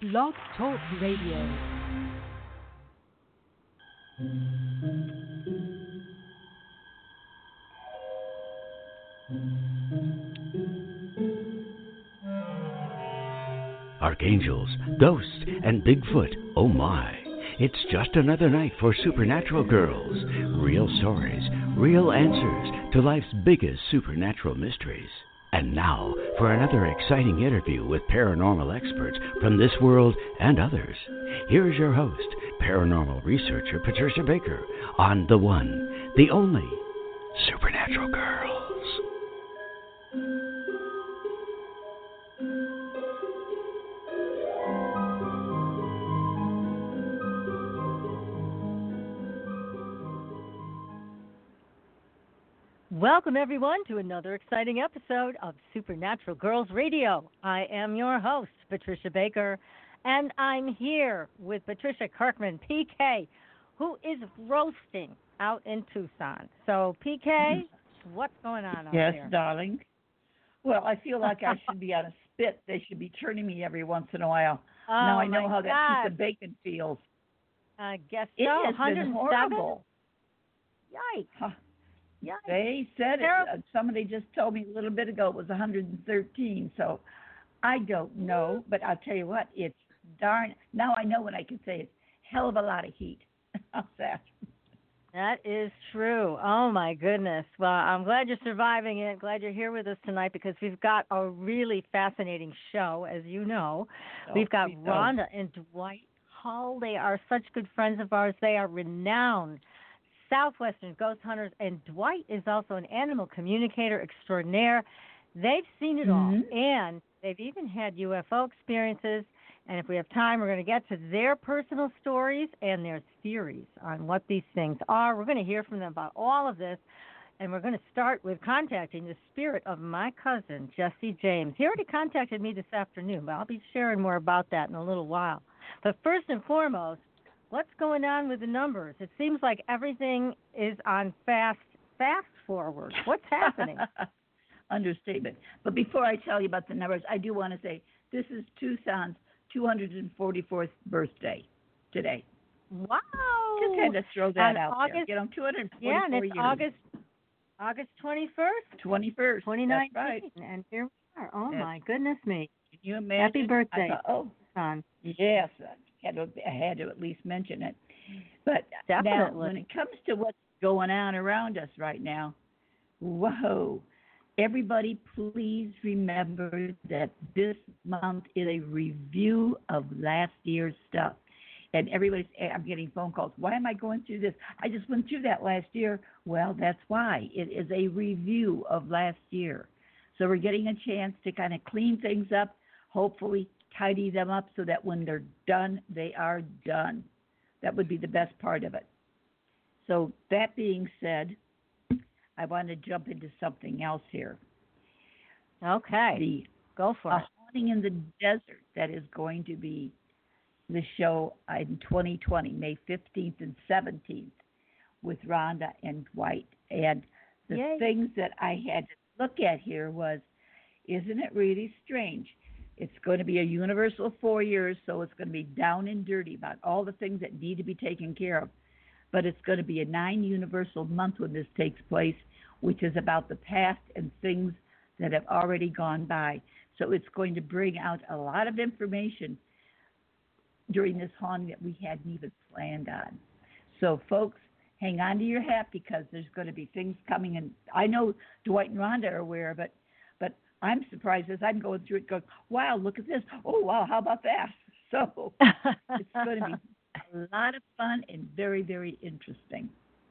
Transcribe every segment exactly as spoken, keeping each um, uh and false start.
Blog Talk Radio. Archangels, ghosts, and Bigfoot, oh my. It's just another night for Supernatural Girls. Real stories, real answers to life's biggest supernatural mysteries. And now for another exciting interview with paranormal experts from this world and others. Here's your host, paranormal researcher Patricia Baker, on the one, the only Supernatural Girls. Welcome, everyone, to another exciting episode of Supernatural Girls Radio. I am your host, Patricia Baker, and I'm here with Patricia Kirkman, P K, who is roasting out in Tucson. So, P K, what's going on out yes, there? Yes, darling. Well, I feel like I should be on a spit. They should be turning me every once in a while. Oh, now I know my how God. that piece of bacon feels. I guess it so. has been horrible. Yikes. Huh. Yikes. They said it. Terrible. Uh, somebody just told me a little bit ago it was one hundred thirteen. So I don't know, but I'll tell you what, it's darn. Now I know when I can say it's hell of a lot of heat. How's that? That is true. Oh, my goodness. Well, I'm glad you're surviving it. Glad you're here with us tonight because we've got a really fascinating show, as you know. Oh, we've got we Rhonda and Dwight Hull. They are such good friends of ours. They are renowned Southwestern ghost hunters, and Dwight is also an animal communicator extraordinaire. They've seen it mm-hmm. all, and they've even had U F O experiences. And if we have time, we're going to get to their personal stories and their theories on what these things are. We're going to hear from them about all of this, and we're going to start with contacting the spirit of my cousin, Jesse James. He already contacted me this afternoon, but I'll be sharing more about that in a little while. But first and foremost, what's going on with the numbers? It seems like everything is on fast, fast forward. What's happening? Understatement. But before I tell you about the numbers, I do want to say this is Tucson's two hundred forty-fourth birthday today. Wow. Just had to throw that and out August, there. You know, two hundred forty-four yeah, and it's years. August, August twenty-first. twenty-first. twenty nineteen. That's right. And here we are. Oh, Yes. my goodness me. Can you imagine? Happy birthday, I thought, oh, son. yes. I had, to, I had to at least mention it. But Definitely. now, when it comes to what's going on around us right now, whoa. Everybody, please remember that this month is a review of last year's stuff. And everybody's, I'm getting phone calls. Why am I going through this? I just went through that last year. Well, that's why. It is a review of last year. So we're getting a chance to kind of clean things up, hopefully tidy them up so that when they're done, they are done. That would be the best part of it. So that being said, I want to jump into something else here. Okay. The Go for it. Haunting in the Desert, that is going to be the show in twenty twenty, May fifteenth and seventeenth, with Rhonda and Dwight. And the Yay. things that I had to look at here was, isn't it really strange? It's going to be a universal four years, so it's going to be down and dirty about all the things that need to be taken care of. But it's going to be a nine universal month when this takes place, which is about the past and things that have already gone by. So it's going to bring out a lot of information during this haunting that we hadn't even planned on. So, folks, hang on to your hat because there's going to be things coming. And I know Dwight and Rhonda are aware of it, but I'm surprised as I'm going through it going, wow, look at this. Oh, wow, how about that? So it's going to be a lot of fun and very, very interesting.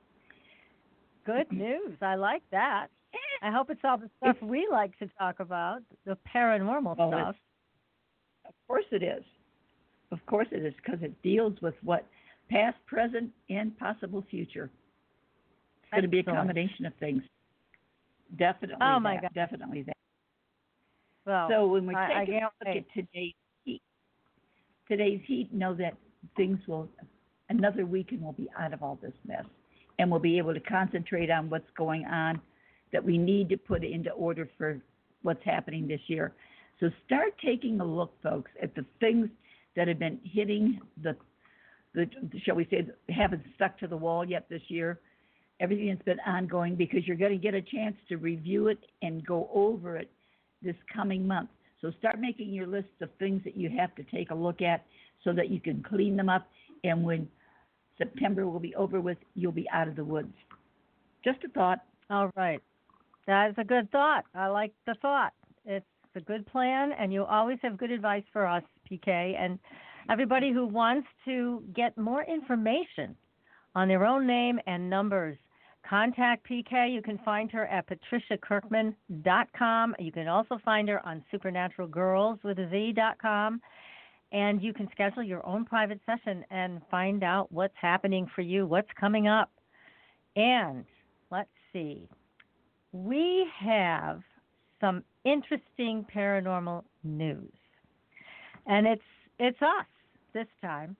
Good news. I like that. I hope it's all the stuff it's, we like to talk about, the paranormal well, stuff. Of course it is. Of course it is, because it deals with what past, present, and possible future. It's going to be a combination of things. Definitely oh that. My God. Definitely that. Well, so when we I, take I a look wait. at today's heat, today's heat, know that things will, another week and we'll be out of all this mess. And we'll be able to concentrate on what's going on that we need to put into order for what's happening this year. So start taking a look, folks, at the things that have been hitting the, the shall we say, haven't stuck to the wall yet this year. Everything that's been ongoing, because you're going to get a chance to review it and go over it this coming month. So start making your list of things that you have to take a look at so that you can clean them up. And when September will be over with, you'll be out of the woods. Just a thought. All right. That is a good thought. I like the thought. It's a good plan, and you always have good advice for us, P K. And everybody who wants to get more information on their own name and numbers, contact P K. You can find her at patricia kirkman dot com. You can also find her on supernatural girls with a Z dot com. And you can schedule your own private session and find out what's happening for you, what's coming up. And let's see. We have some interesting paranormal news. And it's it's us this time.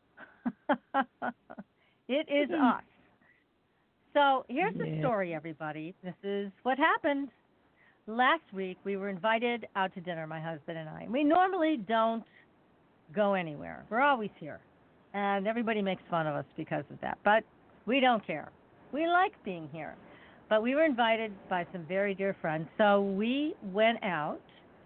It is us. So here's the yeah. story, everybody. This is what happened. Last week, we were invited out to dinner, my husband and I. We normally don't go anywhere. We're always here. And everybody makes fun of us because of that. But we don't care. We like being here. But we were invited by some very dear friends. So we went out.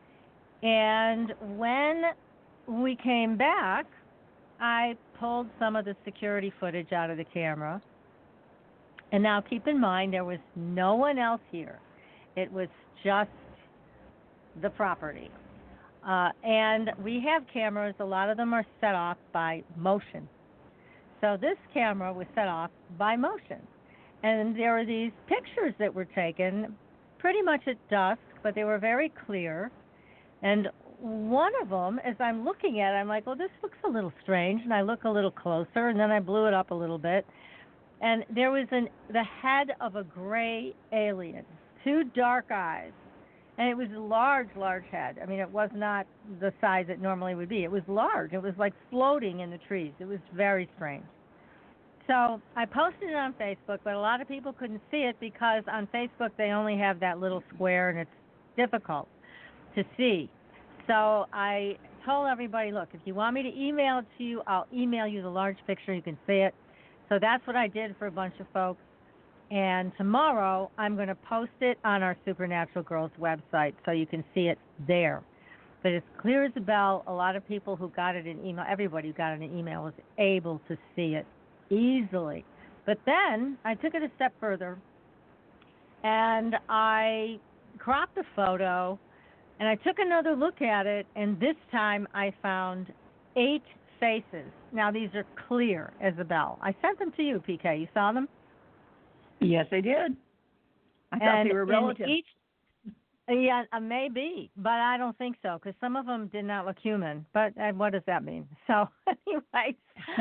And when we came back, I pulled some of the security footage out of the camera. And now keep in mind, there was no one else here. It was just the property. Uh, and we have cameras. A lot of them are set off by motion. So this camera was set off by motion. And there were these pictures that were taken pretty much at dusk, but they were very clear. And one of them, as I'm looking at it, I'm like, well, this looks a little strange. And I look a little closer, and then I blew it up a little bit. And there was an, the head of a gray alien, two dark eyes. And it was a large, large head. I mean, it was not the size it normally would be. It was large. It was like floating in the trees. It was very strange. So I posted it on Facebook, but a lot of people couldn't see it because on Facebook they only have that little square, and it's difficult to see. So I told everybody, look, if you want me to email it to you, I'll email you the large picture. You can see it. So that's what I did for a bunch of folks. And tomorrow I'm going to post it on our Supernatural Girls website so you can see it there. But it's clear as a bell. A lot of people who got it in email, everybody who got it in email was able to see it easily. But then I took it a step further, and I cropped the photo, and I took another look at it, and this time I found eight faces. Now, these are clear as a bell. I sent them to you, P K. You saw them? Yes, I did. I thought and they were relatives. Each, yeah, uh, maybe, but I don't think so, because some of them did not look human. But uh, what does that mean? So, anyways,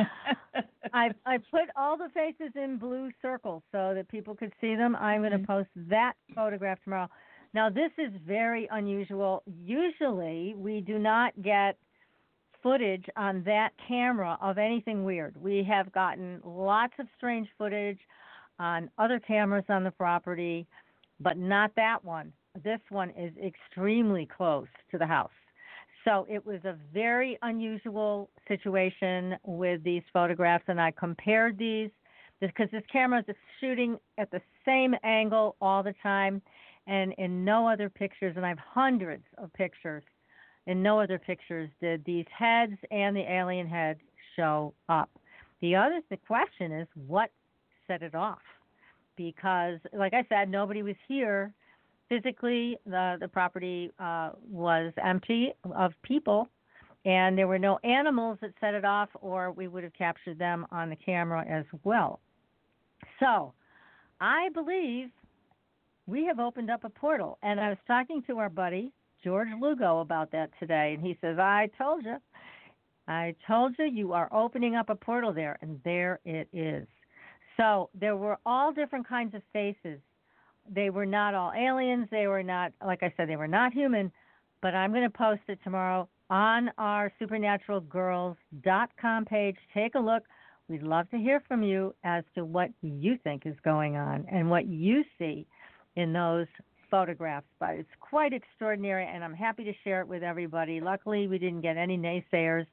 I I put all the faces in blue circles so that people could see them. I'm going to post that photograph tomorrow. Now, this is very unusual. Usually, we do not get footage on that camera of anything weird. We have gotten lots of strange footage on other cameras on the property, but not that one. This one is extremely close to the house. So it was a very unusual situation with these photographs, and I compared these because this camera is shooting at the same angle all the time, and in no other pictures, and I have hundreds of pictures, in no other pictures did these heads and the alien head show up. The other the question is, what set it off? Because, like I said, nobody was here. Physically, the, the property uh, was empty of people, and there were no animals that set it off, or we would have captured them on the camera as well. So I believe we have opened up a portal, and I was talking to our buddy, George Lugo, about that today, and he says, I told you. I told you you are opening up a portal there, and there it is. So there were all different kinds of faces. They were not all aliens. They were not, like I said, they were not human. But I'm going to post it tomorrow on our supernatural girls dot com page. Take a look. We'd love to hear from you as to what you think is going on and what you see in those photographs. But it's quite extraordinary, and I'm happy to share it with everybody. Luckily, we didn't get any naysayers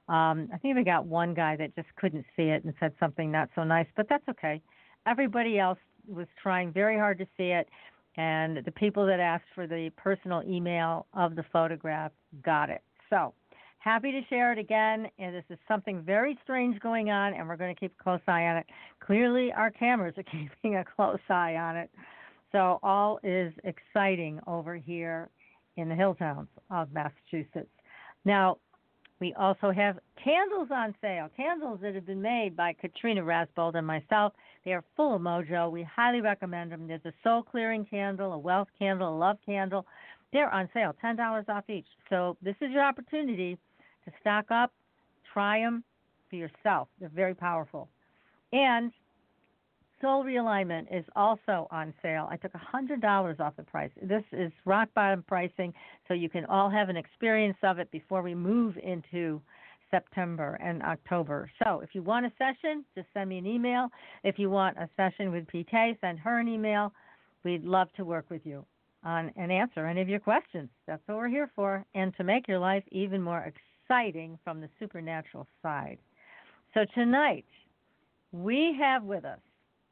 Um, I think we got one guy that just couldn't see it and said something not so nice, but that's okay. Everybody else was trying very hard to see it, and the people that asked for the personal email of the photograph got it. So happy to share it again, and this is something very strange going on, and we're going to keep a close eye on it. Clearly, our cameras are keeping a close eye on it. So all is exciting over here in the hill towns of Massachusetts. Now, we also have candles on sale, candles that have been made by Katrina Rasbold and myself. They are full of mojo. We highly recommend them. There's a soul clearing candle, a wealth candle, a love candle. They're on sale, ten dollars off each. So this is your opportunity to stock up, try them for yourself. They're very powerful. And Soul Realignment is also on sale. I took one hundred dollars off the price. This is rock bottom pricing, so you can all have an experience of it before we move into September and October. So if you want a session, just send me an email. If you want a session with P T, send her an email. We'd love to work with you on and answer any of your questions. That's what we're here for, and to make your life even more exciting from the supernatural side. So tonight, we have with us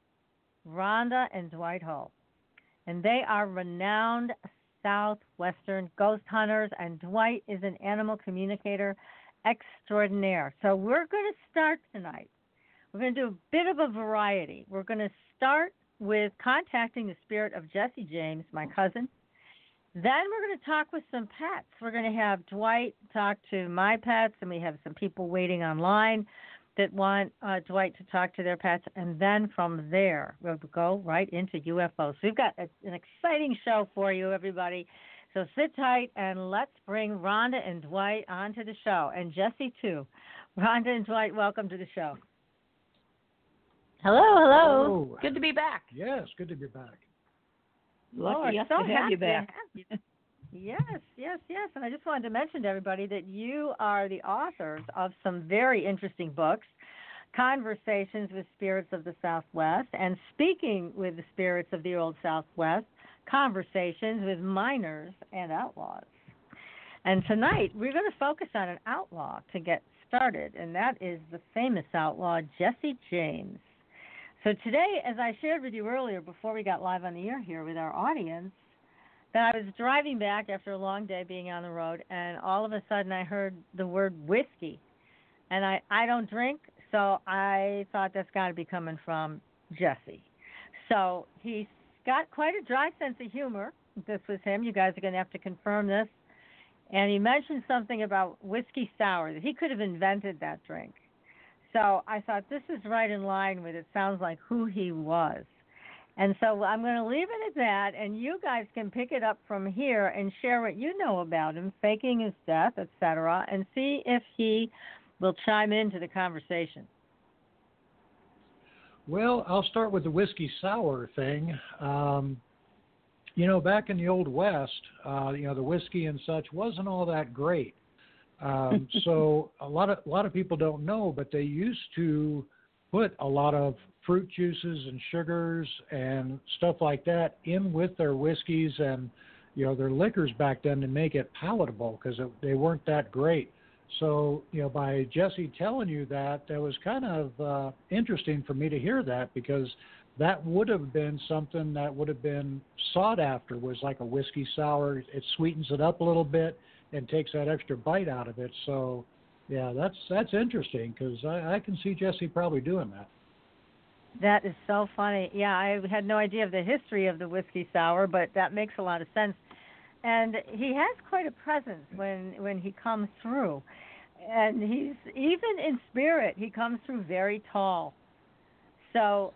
Rhonda and Dwight Hull, and they are renowned Southwestern ghost hunters, and Dwight is an animal communicator extraordinaire. So we're going to start tonight. We're going to do a bit of a variety. We're going to start with contacting the spirit of Jesse James, my cousin. Then we're going to talk with some pets. We're going to have Dwight talk to my pets, and we have some people waiting online that want uh, Dwight to talk to their pets, and then from there we'll go right into U F Os. We've got a, an exciting show for you, everybody. So sit tight, and let's bring Rhonda and Dwight onto the show, and Jesse too. Rhonda and Dwight, welcome to the show. Hello, hello. Hello. Good to be back. Yes, good to be back. Lucky us so to have you happy back. to have you. Yes, yes, yes. And I just wanted to mention to everybody that you are the authors of some very interesting books, Conversations with Spirits of the Southwest, and Speaking with the Spirits of the Old Southwest, Conversations with Miners and Outlaws. And tonight we're going to focus on an outlaw to get started, and that is the famous outlaw Jesse James. So today, as I shared with you earlier before we got live on the air here with our audience, that I was driving back after a long day being on the road, and all of a sudden I heard the word whiskey. And I, I don't drink, so I thought that's got to be coming from Jesse. So he's got quite a dry sense of humor. This was him. You guys are going to have to confirm this. And he mentioned something about whiskey sour, that he could have invented that drink. So I thought this is right in line with it sounds like who he was. And so I'm going to leave it at that, and you guys can pick it up from here and share what you know about him, faking his death, et cetera, and see if he will chime into the conversation. Well, I'll start with the whiskey sour thing. Um, you know, back in the Old West, uh, you know, the whiskey and such wasn't all that great. Um, so a lot of a lot of people don't know, but they used to put a lot of fruit juices and sugars and stuff like that in with their whiskeys and, you know, their liquors back then to make it palatable because they weren't that great. So, you know, by Jesse telling you that, that was kind of uh, interesting for me to hear that, because that would have been something that would have been sought after, was like a whiskey sour. It sweetens it up a little bit and takes that extra bite out of it. So, yeah, that's that's interesting, because I, I can see Jesse probably doing that. That is so funny. Yeah, I had no idea of the history of the whiskey sour, but that makes a lot of sense. And he has quite a presence when when he comes through. And he's, even in spirit, he comes through very tall. So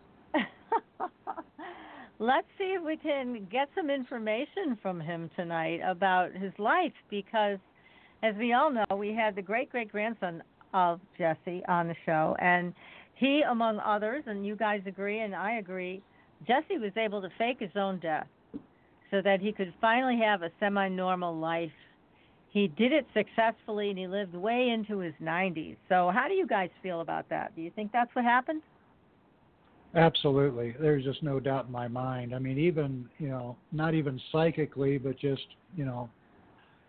let's see if we can get some information from him tonight about his life, because as we all know, we had the great-great-grandson of Jesse on the show, and he, among others, and you guys agree and I agree, Jesse was able to fake his own death so that he could finally have a semi-normal life. He did it successfully, and he lived way into his nineties. So how do you guys feel about that? Do you think that's what happened? Absolutely. There's just no doubt in my mind. I mean, even, you know, not even psychically, but just, you know,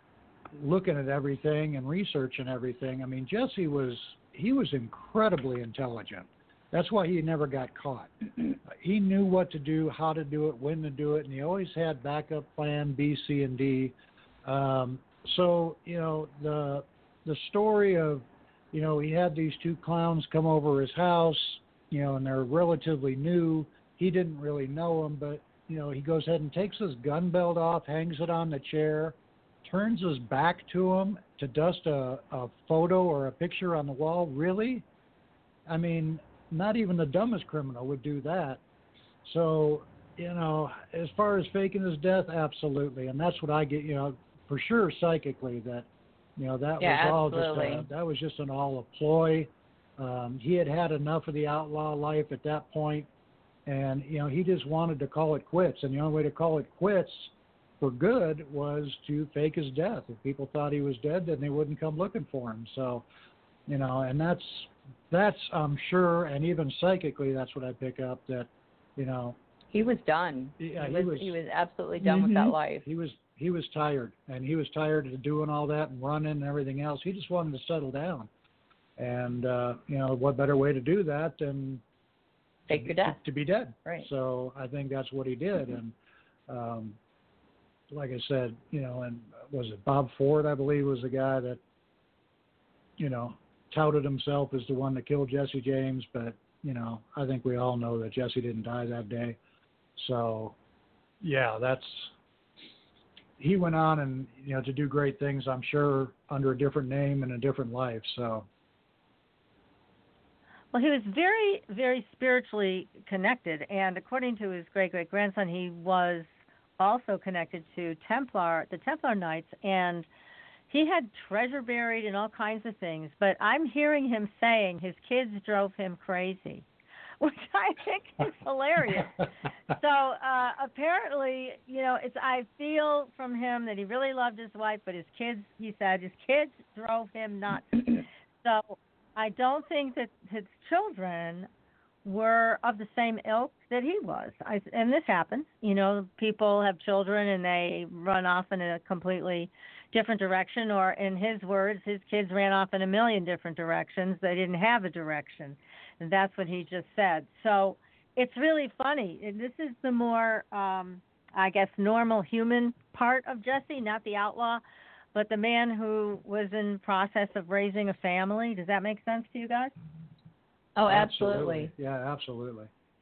looking at everything and researching everything. I mean, Jesse was he was incredibly intelligent. That's why he never got caught. He knew what to do, how to do it, when to do it, and he always had backup plan B, C, and D. Um, so, you know, the the story of, you know, he had these two clowns come over his house, you know, and they're relatively new. He didn't really know them, but, you know, he goes ahead and takes his gun belt off, hangs it on the chair, turns his back to him to dust a, a photo or a picture on the wall. Really? I mean, not even the dumbest criminal would do that. So, you know, as far as faking his death, absolutely. And that's what I get, you know, for sure psychically that, you know, that Yeah, was all absolutely. just a, that was just an all a ploy. Um, he had had enough of the outlaw life at that point, and, you know, he just wanted to call it quits. And the only way to call it quits for good was to fake his death. If people thought he was dead, then they wouldn't come looking for him. So, you know, and that's, that's, I'm sure, and even psychically, that's what I pick up, that, you know. He was done. Yeah, he, he was, was. He was absolutely done Mm-hmm. with that life. He was, he was tired, and he was tired of doing all that and running and everything else. He just wanted to settle down. And, uh, you know, what better way to do that than Fake your death. to be dead. Right. So I think that's what he did. And, um, like I said, you know, and was it Bob Ford, I believe, was the guy that, you know, touted himself as the one that killed Jesse James, but, you know, I think we all know that Jesse didn't die that day. So, yeah, that's, he went on and, you know, to do great things, I'm sure, under a different name and a different life. So, Well, he was very, very spiritually connected, and according to his great-great-grandson, he was also connected to Templar, the Templar Knights, and he had treasure buried and all kinds of things. But I'm hearing him saying his kids drove him crazy, which I think is hilarious. So uh, apparently, you know, it's I feel from him that he really loved his wife, but his kids, he said, his kids drove him nuts. So I don't think that his children were of the same ilk that he was. I, and this happens. You know, people have children and they run off in a completely different direction, or in his words, his kids ran off in a million different directions. They didn't have a direction. And that's what he just said. So it's really funny. And this is the more, um, I guess, normal human part of Jesse, not the outlaw, but the man who was in process of raising a family. Does that make sense to you guys? Oh, absolutely. absolutely. Yeah, absolutely.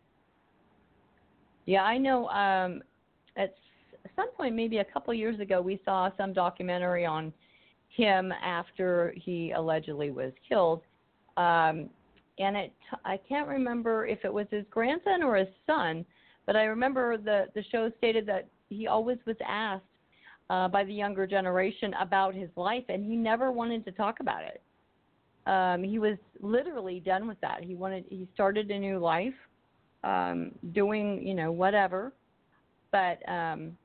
Yeah, I know um, at some point, maybe a couple years ago, we saw some documentary on him after he allegedly was killed. Um, and it, I can't remember if it was his grandson or his son, but I remember the, the show stated that he always was asked uh, by the younger generation about his life, and he never wanted to talk about it. Um, he was literally done with that. He wanted, he started a new life, um, doing, you know, whatever. But um,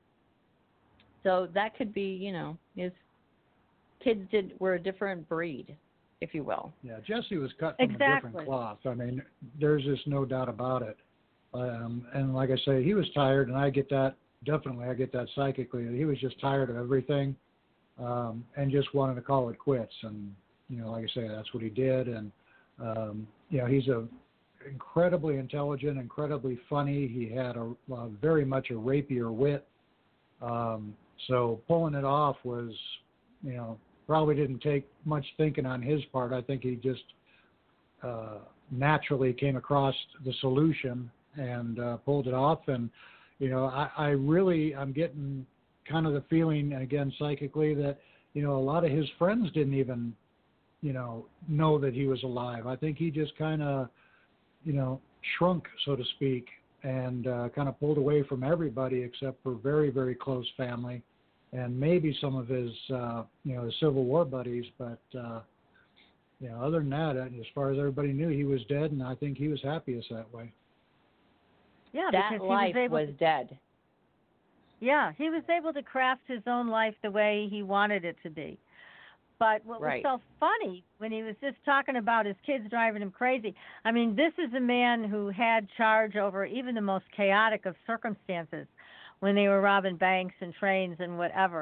so that could be, you know, his kids did were a different breed, if you will. Yeah, Jesse was cut from Exactly. a different cloth. I mean, there's just no doubt about it. Um, and like I say, he was tired, and I get that, definitely I get that psychically. He was just tired of everything um, and just wanted to call it quits. And, you know, like I say, that's what he did. And, um, you know, he's a incredibly intelligent, incredibly funny. He had a, uh, very much a rapier wit. Um, so pulling it off was, you know, probably didn't take much thinking on his part. I think he just uh, naturally came across the solution and uh, pulled it off. And, you know, I, I really, I'm getting kind of the feeling, again, psychically, that, you know, a lot of his friends didn't even, you know, know that he was alive. I think he just kind of, you know, shrunk, so to speak, and uh, kind of pulled away from everybody except for very, very close family and maybe some of his, uh, you know, his Civil War buddies. But, uh, you know, other than that, as far as everybody knew, he was dead, and I think he was happiest that way. Yeah, that because life he was, able was to, dead. Yeah, he was able to craft his own life the way he wanted it to be. But what Right. was so funny when he was just talking about his kids driving him crazy, I mean, this is a man who had charge over even the most chaotic of circumstances when they were robbing banks and trains and whatever.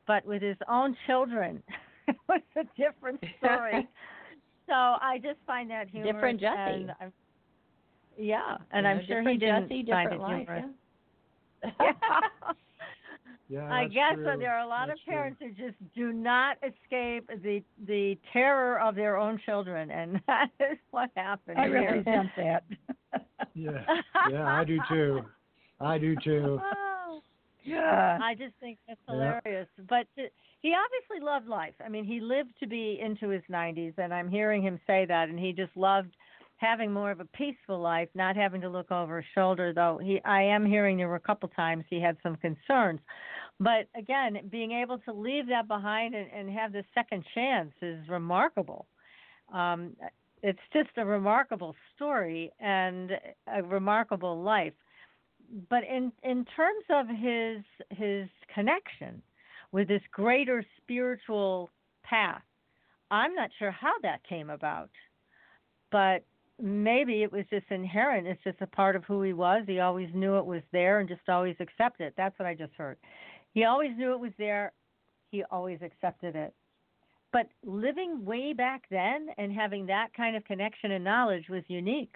but with his own children, it was a different story. So I just find that humorous. Different Jesse. And I'm, yeah, and You I'm know, sure he different didn't Jesse, find different it life. humorous. Yeah. Yeah, I that's guess true. so. There are a lot That's of parents true. who just do not escape the the terror of their own children, and that is what happened. I here. represent that. Yeah, yeah, I do too. I do too. Oh, Yeah. I just think that's Yeah. hilarious. But to, he obviously loved life. I mean, he lived to be into his nineties, and I'm hearing him say that, and he just loved having more of a peaceful life, not having to look over his shoulder, though he I am hearing there were a couple times he had some concerns. But again, being able to leave that behind and, and have this second chance is remarkable. Um, it's just a remarkable story and a remarkable life. But in in terms of his his connection with this greater spiritual path, I'm not sure how that came about. But maybe it was just inherent. It's just a part of who he was. He always knew it was there and just always accepted it. That's what I just heard. He always knew it was there. He always accepted it. But living way back then and having that kind of connection and knowledge was unique.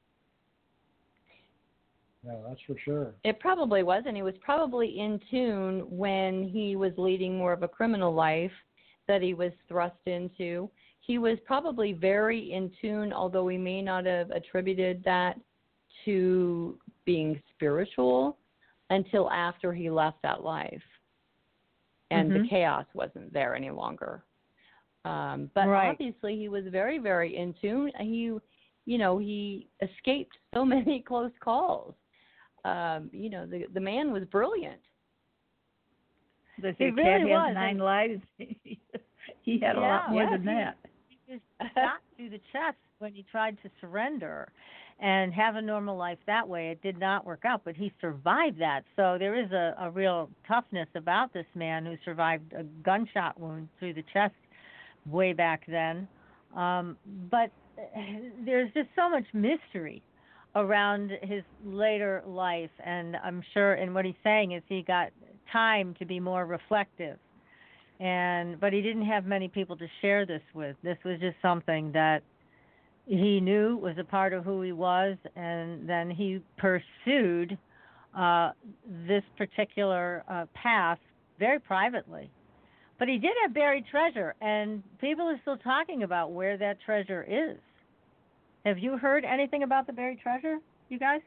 Yeah, that's for sure. It probably was, and he was probably in tune when he was leading more of a criminal life that he was thrust into. He was probably very in tune, although he may not have attributed that to being spiritual until after he left that life. And Mm-hmm. the chaos wasn't there any longer. Um, but Right. obviously he was very, very in tune. He, you know, he escaped so many close calls. Um, you know, the the man was brilliant. They He say really cat has was, nine and- lives. He had a Yeah, lot more yes, than he- that. He just shot through the chest when he tried to surrender and have a normal life that way. It did not work out, but he survived that. So there is a, a real toughness about this man who survived a gunshot wound through the chest way back then. Um, but there's just so much mystery around his later life, and I'm sure, and what he's saying is he got time to be more reflective. And but he didn't have many people to share this with. This was just something that he knew was a part of who he was, and then he pursued uh, this particular uh, path very privately. But he did have buried treasure, and people are still talking about where that treasure is. Have you heard anything about the buried treasure, you guys?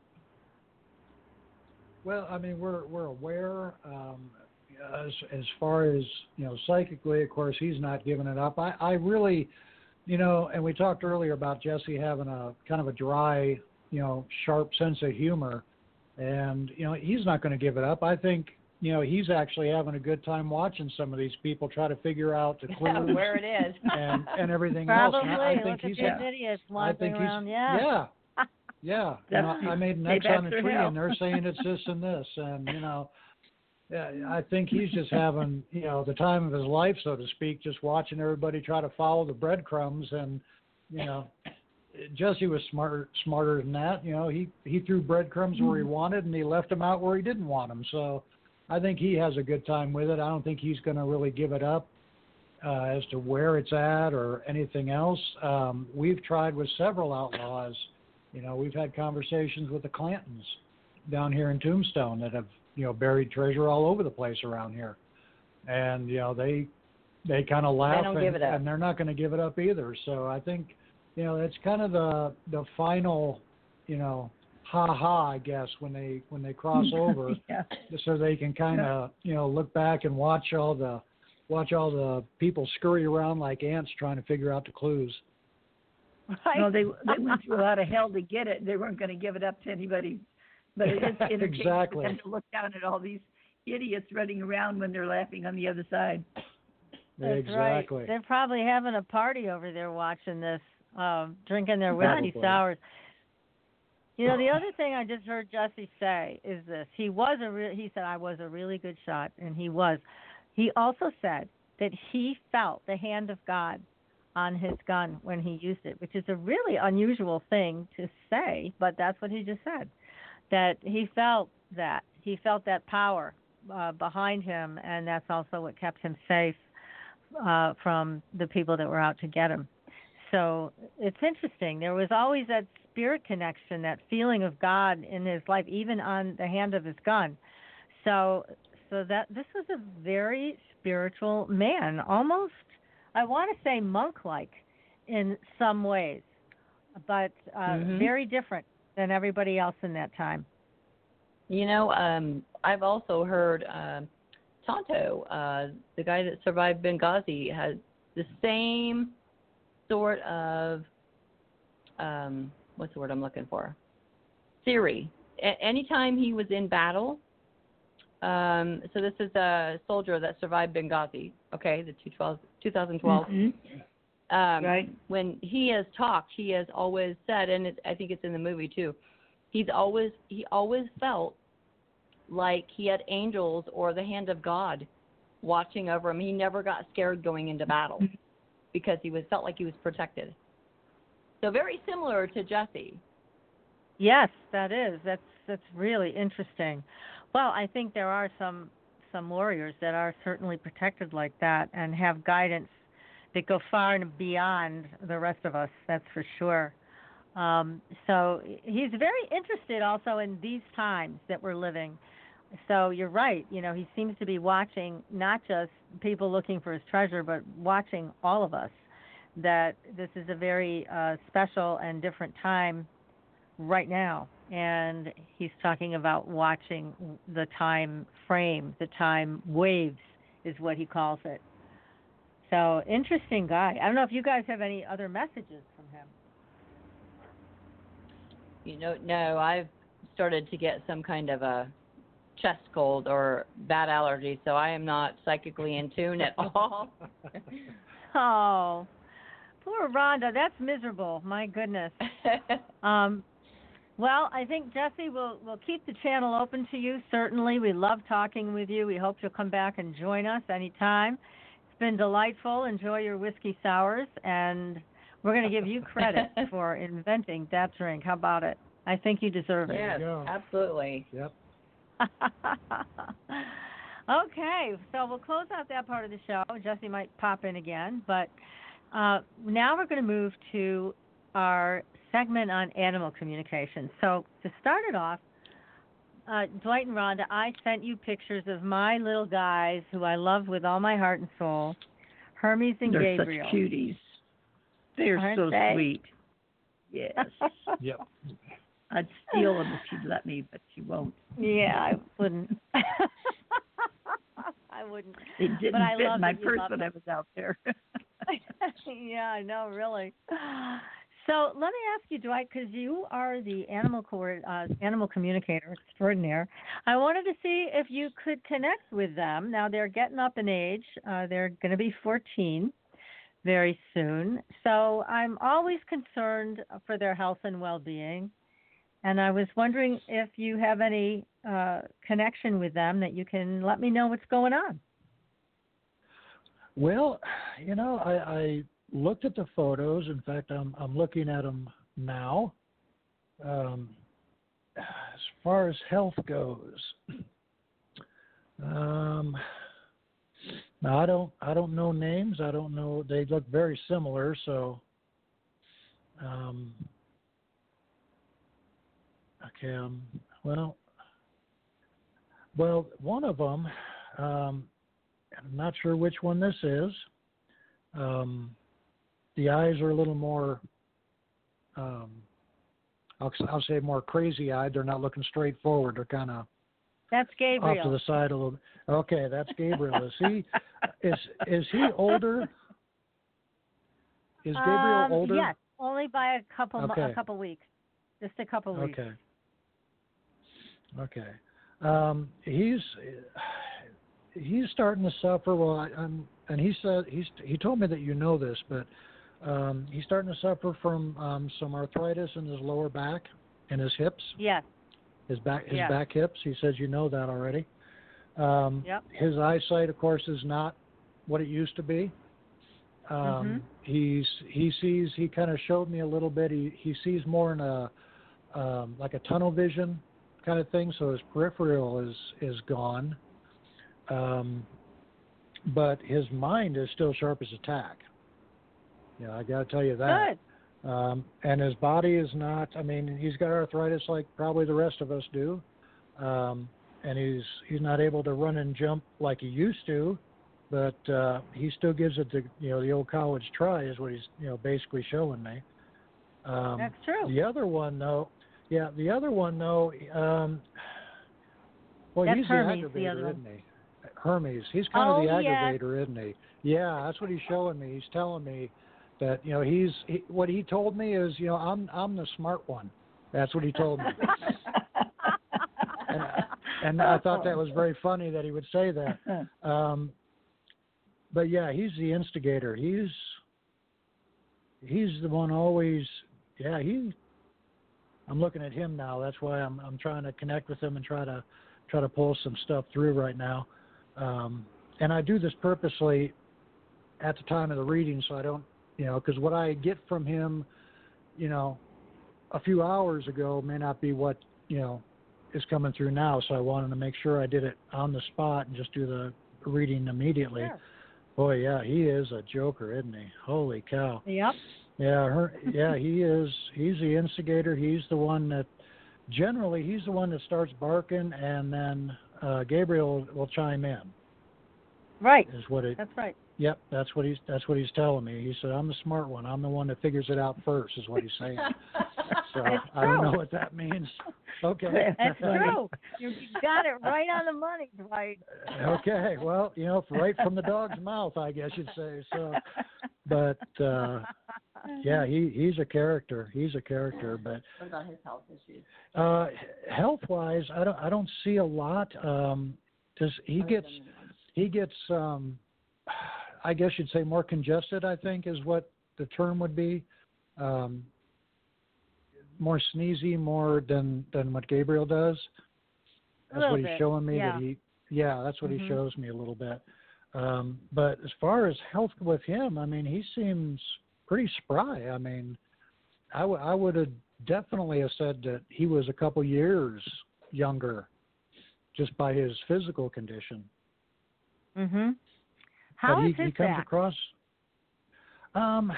Well, I mean, we're we're aware. Um, as as far as you know, psychically, of course, he's not giving it up. I I really, you know, and we talked earlier about Jesse having a kind of a dry, you know, sharp sense of humor, and you know, he's not going to give it up. I think. You know, he's actually having a good time watching some of these people try to figure out the clues Where it is. and, and everything Probably. else. And I, I think Look he's at yeah, these idiots I wandering think around. he's Yeah. yeah, yeah. You know, I made an X Payback on the for tree, hell. and they're saying it's this and this, and you know, yeah, I think he's just having you know the time of his life, so to speak, just watching everybody try to follow the breadcrumbs, and you know. Jesse was smarter smarter than that. You know, he he threw breadcrumbs where he wanted, and he left them out where he didn't want them. So, I think he has a good time with it. I don't think he's going to really give it up uh, as to where it's at or anything else. Um, we've tried with several outlaws. You know, we've had conversations with the Clantons down here in Tombstone that have you know buried treasure all over the place around here, and you know they they kind of laugh don't and, give it up. and they're not going to give it up either. So I think. You know, it's kind of the the final, you know, ha ha, I guess, when they when they cross over, Yeah. so they can kind of you know look back and watch all the watch all the people scurry around like ants trying to figure out the clues. Right. No, they they went through a lot of hell to get it. They weren't going to give it up to anybody. But it is entertaining Exactly. for them to look down at all these idiots running around when they're laughing on the other side. That's exactly. right. They're probably having a party over there watching this, um, drinking their whiskey Probably. sours. You know, the other thing I just heard Jesse say is this: he was a re- he said I was a really good shot, and he was. He also said that he felt the hand of God on his gun when he used it, which is a really unusual thing to say, but that's what he just said. That he felt that he felt that power uh, behind him, and that's also what kept him safe uh, from the people that were out to get him. So it's interesting. There was always that spirit connection, that feeling of God in his life, even on the hand of his gun. So, so that this was a very spiritual man, almost, I want to say, monk-like in some ways, but uh, mm-hmm. very different than everybody else in that time. You know, um, I've also heard um, Tonto, uh, the guy that survived Benghazi, had the same sort of, um, what's the word I'm looking for? Theory. A- anytime he was in battle, um, so this is a soldier that survived Benghazi, okay, the two thousand twelve. Mm-hmm. Um, right. When he has talked, he has always said, and it, I think it's in the movie too, he's always he always felt like he had angels or the hand of God watching over him. He never got scared going into battle because he was felt like he was protected. So very similar to Jesse. Yes, that is. That's that's really interesting. Well, I think there are some some warriors that are certainly protected like that and have guidance that go far and beyond the rest of us. That's for sure. Um, so he's very interested also in these times that we're living. So you're right. You know, he seems to be watching not just people looking for his treasure, but watching all of us. That this is a very uh, special and different time right now. And he's talking about watching the time frame, the time waves is what he calls it. So interesting guy. I don't know if you guys have any other messages from him. You know, no, I've started to get some kind of a chest cold or bad allergy, so I am not psychically in tune at all. Oh, poor Rhonda. That's miserable. My goodness. um, well, I think, Jesse, we'll, we'll keep the channel open to you, certainly. We love talking with you. We hope you'll come back and join us anytime. It's been delightful. Enjoy your whiskey sours, and we're going to give you credit for inventing that drink. How about it? I think you deserve it. Yes, absolutely. Yep. Okay, so we'll close out that part of the show. Jesse might pop in again, but uh, now we're going to move to our segment on animal communication. So to start it off, uh, Dwight and Rhonda, I sent you pictures of my little guys who I love with all my heart and soul, Hermes and They're Gabriel. such cuties. They're Aren't so they? sweet. Yes. Yep. I'd steal them if she'd let me, but she won't. Yeah, I wouldn't. I wouldn't. They didn't but I fit love in my that you purse love when them. I was out there. Yeah, I know, really. So let me ask you, Dwight, because you are the animal co- uh, animal communicator extraordinaire. I wanted to see if you could connect with them. Now they're getting up in age. Uh, they're going to be fourteen very soon. So I'm always concerned for their health and well-being. And I was wondering if you have any uh, connection with them that you can let me know what's going on. Well, you know, I, I looked at the photos. In fact, I'm I'm looking at them now. Um, as far as health goes, um, now I don't I don't know names. I don't know. They look very similar. So, um, okay. Um, well, well, one of them. Um, I'm not sure which one this is. Um, the eyes are a little more, um, I'll, I'll say more crazy-eyed. They're not looking straight forward. They're kind of That's Gabriel. off to the side a little. Okay, that's Gabriel. Is he is is he older? Is Gabriel um, older? Yes, only by a couple mo- Okay. a couple weeks, just a couple weeks. Okay. Okay. Um, he's he's starting to suffer. Well, I, I'm, and he said he's he told me that you know this, but um, he's starting to suffer from um, some arthritis in his lower back and his hips, Yes. his back his Yes. back hips. He says you know that already. Um, Yep. His eyesight, of course, is not what it used to be. Um, Mhm. He's he sees he kind of showed me a little bit. He he sees more in a um, like a tunnel vision kind of thing. So his peripheral is is gone. Um, but his mind is still sharp as a tack. Yeah, I got to tell you that. Good. Um, and his body is not. I mean, he's got arthritis like probably the rest of us do, um, and he's he's not able to run and jump like he used to. But uh, he still gives it the you know the old college try is what he's you know basically showing me. Um, That's true. The other one though, yeah, the other one though. Um, well, That's he's Hermes, the the aggravator, other one. isn't he? Hermes. He's kind Oh, of the yes. aggravator, isn't he? Yeah, that's what he's showing me. He's telling me that you know he's he, what he told me is you know I'm I'm the smart one. That's what he told me. and, and I thought that was very funny that he would say that. Um, but yeah, he's the instigator. He's he's the one always. Yeah, he. I'm looking at him now. That's why I'm I'm trying to connect with him and try to try to pull some stuff through right now. Um, and I do this purposely at the time of the reading, so I don't, you know, because what I get from him, you know, a few hours ago may not be what you know is coming through now. So I wanted to make sure I did it on the spot and just do the reading immediately. Sure. Boy, yeah, he is a joker, isn't he? Holy cow. Yep. Yeah, her, yeah, he is. He's the instigator. He's the one that, generally, he's the one that starts barking, and then uh, Gabriel will, will chime in. Right. Is what it. That's right. Yep, that's what he's. That's what he's telling me. He said, "I'm the smart one. I'm the one that figures it out first," is what he's saying. So It's I don't true. know what that means. Okay. That's true. You you got it right on the money, Dwight. Okay. Well, you know, right from the dog's mouth, I guess you'd say. So, but uh, yeah, he he's a character. He's a character. But What about his health issues? uh, health-wise, I don't I don't see a lot. Um, does he Other gets than- he gets um, I guess you'd say more congested. I think is what the term would be. Um, more sneezy, more than than what Gabriel does. A That's little what he's bit, showing me. yeah. That he, yeah, that's what Mhm. he shows me a little bit. Um, but as far as health with him, I mean, he seems pretty spry. I mean, I, w- I would have definitely have said that he was a couple years younger, just by his physical condition. Mhm. How but is he, his he comes back? across. Um,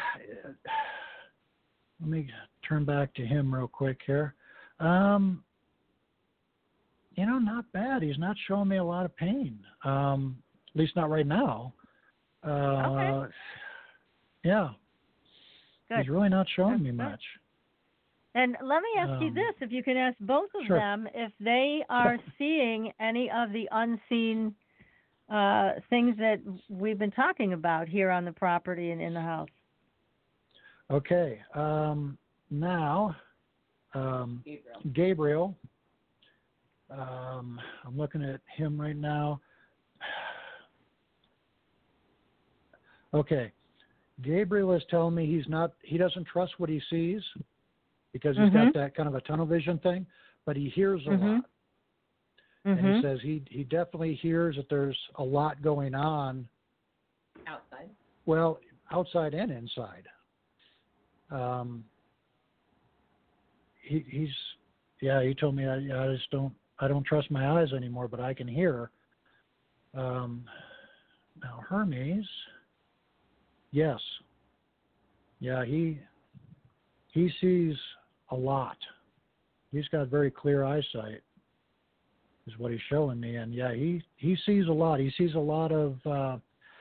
let me turn back to him real quick here. Um, you know, not bad. He's not showing me a lot of pain. Um, at least not right now. Uh, Okay. Yeah. Good. He's really not showing That's me good. much. And let me ask you Um, this: if you can ask both of sure. them if they are seeing any of the unseen uh, things that we've been talking about here on the property and in the house. Okay. Um, now, um, Gabriel. Gabriel. Um, I'm looking at him right now. Okay. Gabriel is telling me he's not, he doesn't trust what he sees because he's Mhm. got that kind of a tunnel vision thing, but he hears a Mhm. lot. And he Mhm. says he, he definitely hears that there's a lot going on, Outside. well, outside and inside. Um, he, he's, yeah, he told me I, I just don't, I don't trust my eyes anymore, but I can hear. Um, now Hermes, yes, yeah, he he sees a lot. He's got very clear eyesight, is what he's showing me, and yeah, he he sees a lot. He sees a lot of, uh,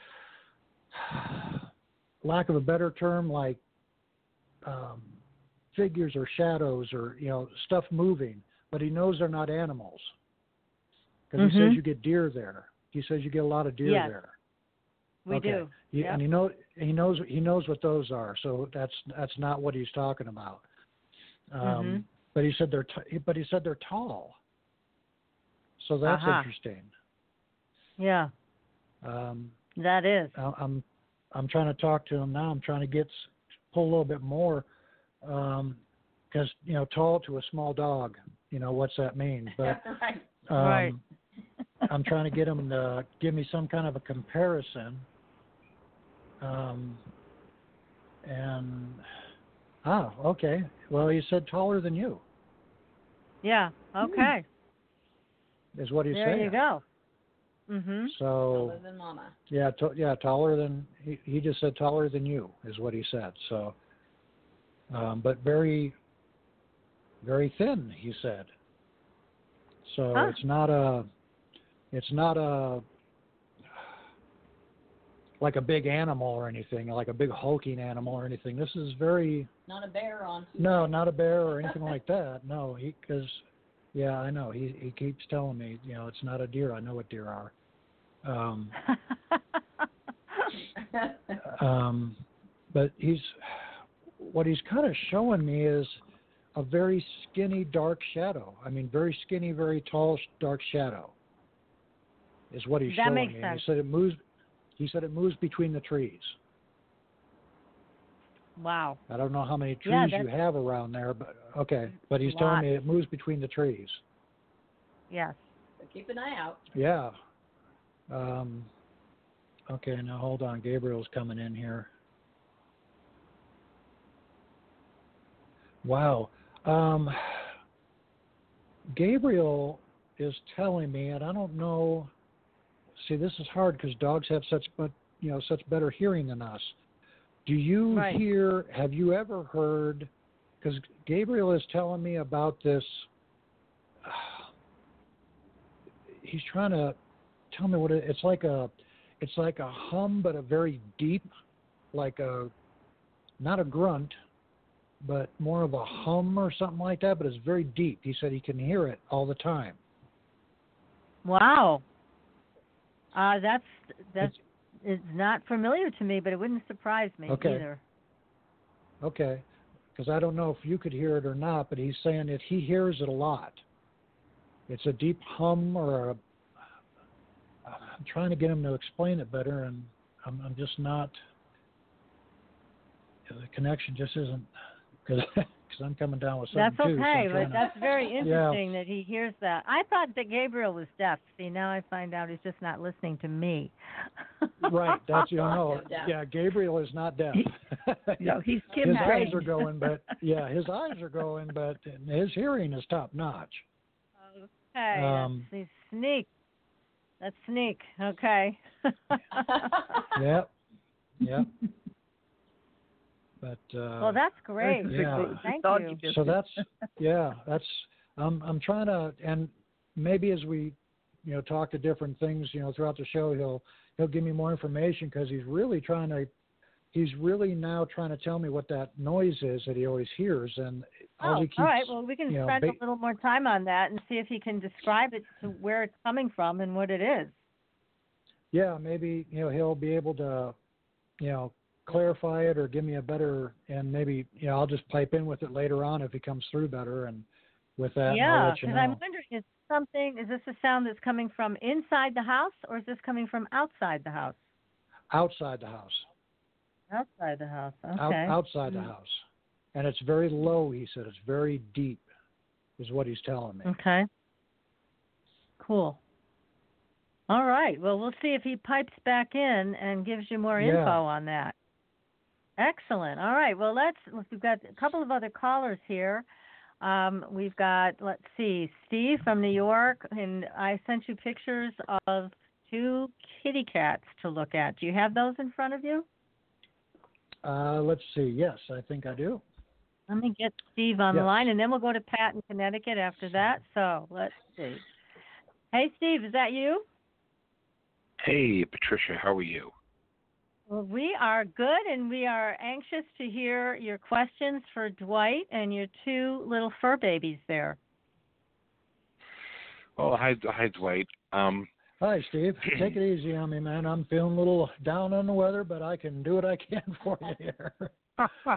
lack of a better term, like um, figures or shadows or you know stuff moving. But he knows they're not animals because he Mhm. says you get deer there. He says you get a lot of deer Yes. there. We Okay. do. He, Yep. And he know he knows he knows what those are. So that's that's not what he's talking about. Um, Mhm. But he said they're t- but he said they're tall. So that's Aha. interesting. Yeah, Um, that is. I- I'm I'm trying to talk to him now. I'm trying to get pull a little bit more because you know tall to a small dog. You know what's that mean? But Right. um, Right. I'm trying to get him to give me some kind of a comparison. Um, and ah, okay. Well, he said taller than you Yeah. Okay. is what he's There saying. you go. Mhm. So Taller than Mama. yeah, t- yeah, taller than he, he just said taller than you is what he said. So, um, but very, very thin. He said. So Huh. it's not a, it's not a, like a big animal or anything, like a big hulking animal or anything. This is very. Not a bear on. No, not a bear or anything like that. No, he because, yeah, I know. He he keeps telling me, you know, it's not a deer. I know what deer are. Um, um, but he's what he's kind of showing me is a very skinny, dark shadow. I mean, very skinny, very tall, dark shadow. Is what he's That showing makes me. sense. He said it moves. He said it moves between the trees. Wow. I don't know how many trees Yeah, you that's- have around there, but okay. But he's Lots. telling me it moves between the trees. Yes. So keep an eye out. Yeah. Um, okay, now hold on. Gabriel's coming in here. Wow. Um, Gabriel is telling me, and I don't know. See, this is hard because dogs have such, but you know, such better hearing than us. Do you Right. hear? Have you ever heard? Because Gabriel is telling me about this. Uh, he's trying to tell me what it, it's like. A, it's like a hum, but a very deep, like a, not a grunt, but more of a hum or something like that. But it's very deep. He said he can hear it all the time. Wow. Uh, that's that's it's not familiar to me, but it wouldn't surprise me Okay. either. Okay, because I don't know if you could hear it or not, but he's saying that he hears it a lot. It's a deep hum or a. I'm trying to get him to explain it better, and I'm, I'm just not. The connection just isn't because I'm coming down with something That's too. so okay, I'm but trying to- that's very interesting that he hears that. I thought that Gabriel was deaf. See, now I find out he's just not listening to me. Right, that's you know, Deaf. yeah. Gabriel is not deaf. No, he's Kim His trained. eyes are going, but yeah, his eyes are going, but his hearing is top notch. Okay, Um, that's the sneak. That's sneak. Okay. Yep, yep. But uh, Well, that's great. Yeah. Thank Dog you. business. so that's yeah, that's I'm I'm trying to, and maybe as we you know talk to different things you know throughout the show, he'll he'll give me more information because he's really trying to he's really now trying to tell me what that noise is that he always hears, and all Oh, he keeps all right. Well, we can you know, spend ba- a little more time on that and see if he can describe it to where it's coming from and what it is. yeah, maybe you know he'll be able to you know clarify it or give me a better, and maybe you know I'll just pipe in with it later on if he comes through better, and with that I'll Yeah, let you because know. I'm wondering, is something is this a sound that's coming from inside the house or is this coming from outside the house? Outside the house. Outside the house. Out, Okay. outside the Mm. house. And it's very low, he said. It's very deep, is what he's telling me. Okay. Cool. All right. Well, we'll see if he pipes back in and gives you more Yeah. info on that. Excellent. All right. Well, let's. We've got a couple of other callers here. Um, we've got, let's see, Steve from New York, and I sent you pictures of two kitty cats to look at. Do you have those in front of you? Uh, let's see. Yes, I think I do. Let me get Steve on the Yes. line, and then we'll go to Pat in Connecticut after that. So let's see. Hey, Steve, is that you? Hey, Patricia, how are you? Well, we are good, and we are anxious to hear your questions for Dwight and your two little fur babies there. Oh, hi, hi, Dwight. Um, Hi, Steve. Take it easy on me, man. I'm feeling a little down on the weather, but I can do what I can for you here. Well,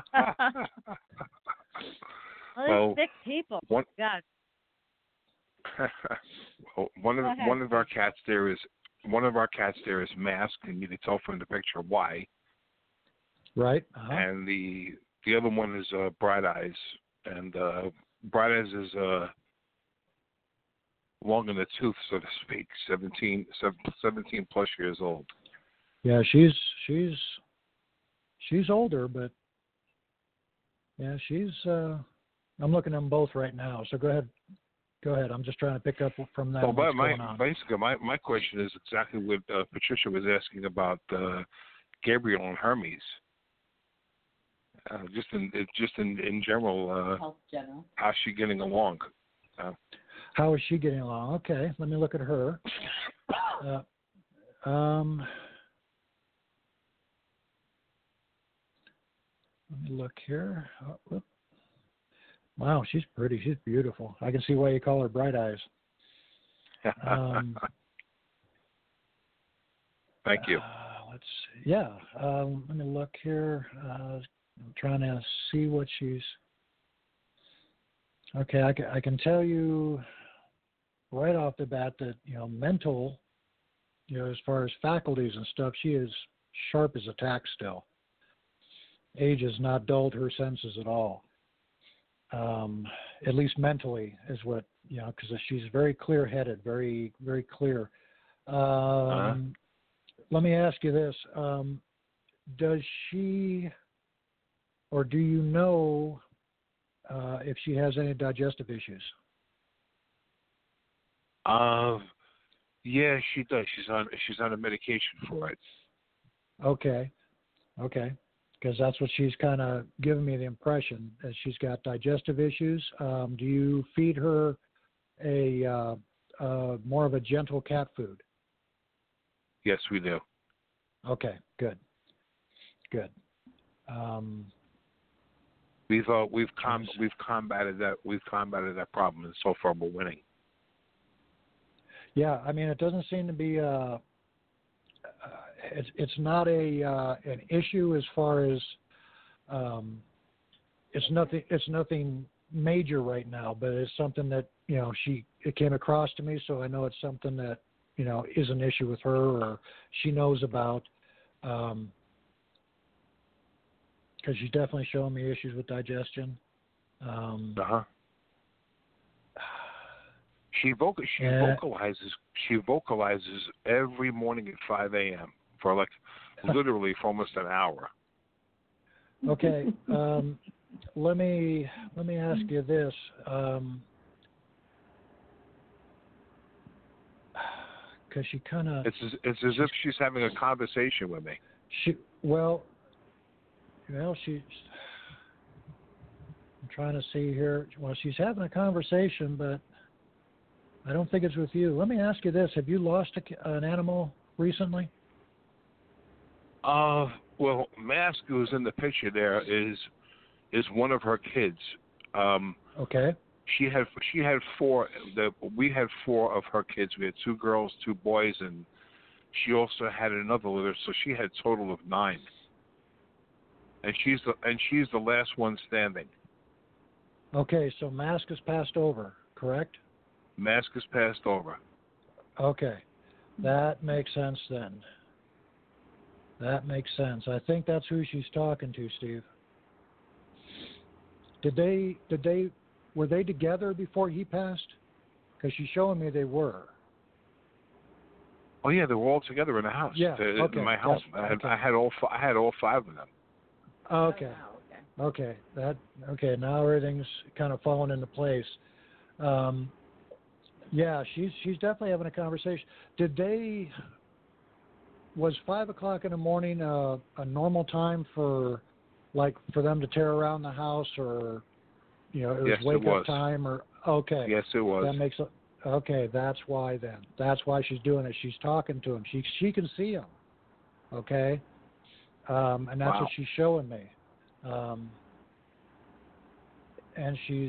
they're Well, sick people. one, God. well, one of Go ahead. one of our cats there is one of our cats there is masked, and you can tell from the picture why. Right. Uh-huh. And the the other one is uh, Bright Eyes, and uh, Bright Eyes is uh, long in the tooth, so to speak, seventeen, seventeen plus years old. Yeah, she's she's she's older, but yeah, she's. Uh, I'm looking at them both right now. So go ahead. Go ahead. I'm just trying to pick up from that. Well, but what's my going on. basically my my question is exactly what uh, Patricia was asking about uh, Gabriel and Hermes. Uh, just in it- just in in general, uh, Health general. how's she getting along? Uh, How is she getting along? Okay, let me look at her. Uh, um, let me look here. Oh, whoop. Wow, she's pretty. She's beautiful. I can see why you call her Bright Eyes. Um, Thank you. Uh, let's see. Yeah, um, let me look here. Uh, I'm trying to see what she's. Okay, I can, I can tell you right off the bat that, you know, mental, you know, as far as faculties and stuff, she is sharp as a tack still. Age has not dulled her senses at all. Um, at least mentally is what, you know, because she's very clear-headed, very, very clear. Um, Uh-huh. Let me ask you this. Um, does she, or do you know uh, if she has any digestive issues? Uh, yeah, she does. She's on she's on a medication for it. Okay, okay, because that's what she's kind of given me the impression that she's got digestive issues. Um, do you feed her a uh, uh, more of a gentle cat food? Yes, we do. Okay, good, good. Um, We've uh, we've com- Yes. we've combated that we've combated that problem, and so far we're winning. yeah, I mean, it doesn't seem to be. Uh, uh, it's it's not a uh, an issue as far as um, it's nothing. It's nothing major right now, but it's something that, you know, she it came across to me, so I know it's something that, you know, is an issue with her or she knows about. Um, because she's definitely showing me issues with digestion. Um, Uh huh. She vocal she Uh, vocalizes she vocalizes every morning at five a.m. for like literally for almost an hour. okay, um, let me let me ask you this. Um, because she kind of It's as, it's as if she's having a conversation with me. she well, well she's. I'm trying to see here. Well, she's having a conversation, but I don't think it's with you. Let me ask you this: have you lost a, an animal recently? Uh, well, Mask, who's in the picture there, is is one of her kids. Um, Okay. she had she had four. The we had four of her kids. We had two girls, two boys, and she also had another litter. So she had a total of nine. And she's the and she's the last one standing. Okay, so Mask has passed over, correct? Mask is passed over. Okay, that makes sense then. That makes sense. I think that's who she's talking to, Steve. Did they? Did they? Were they together before he passed? Because she's showing me they were. Oh yeah, they were all together in the house. Yeah, Uh, okay, in my house. got- I had okay. I had all fi- I had all five of them. Okay. Oh, okay. Okay. That. Okay. Now everything's kind of falling into place. Um, yeah, she's she's definitely having a conversation. Did they? Was five o'clock in the morning a, a normal time for, like, for them to tear around the house, or, you know, it was Yes, it wake was. up time, or okay? Yes, it was. That makes a, okay. That's why then. That's why she's doing it. She's talking to him. She she can see him. Okay. Um, and that's Wow. what she's showing me. Um, and she's.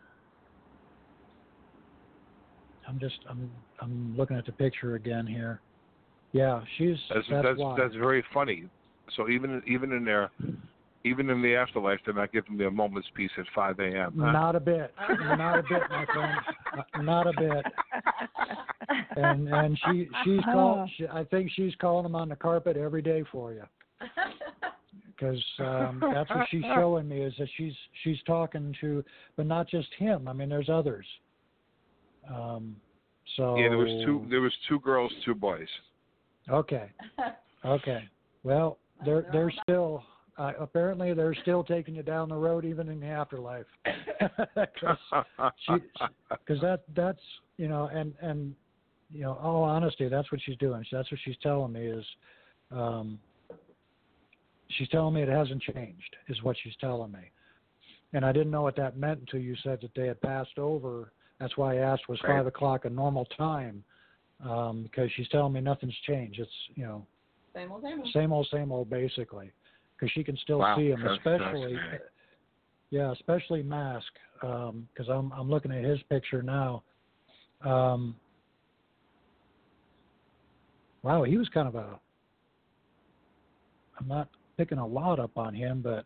I'm just I'm I'm looking at the picture again here. Yeah, she's That's that's, that's, why. that's very funny. So even even in their even in the afterlife, they're not giving me a moment's peace at five a.m. Huh? Not a bit. Not a bit, my friend. Uh, Not a bit. And and she she's call, she, I think she's calling them on the carpet every day for you, because um, that's what she's showing me, is that she's she's talking to, but not just him. I mean, there's others. Um, so Yeah, there was two there was two girls, two boys. Okay. Okay. Well, they're they're still Uh, apparently, they're still taking you down the road even in the afterlife. Because that that's you know, and and you know, all honesty, that's what she's doing. That's what she's telling me is, um, she's telling me it hasn't changed. Is what she's telling me. And I didn't know what that meant until you said that they had passed over. That's why I asked, was Right. five o'clock a normal time? Um, because she's telling me nothing's changed. It's you know. Same old, same old. Same old, same old, basically, because she can still Wow, see him, that's especially, fascinating. yeah, especially Mask, because I'm I'm looking at his picture now. Um, wow, he was kind of a. I'm not picking a lot up on him, but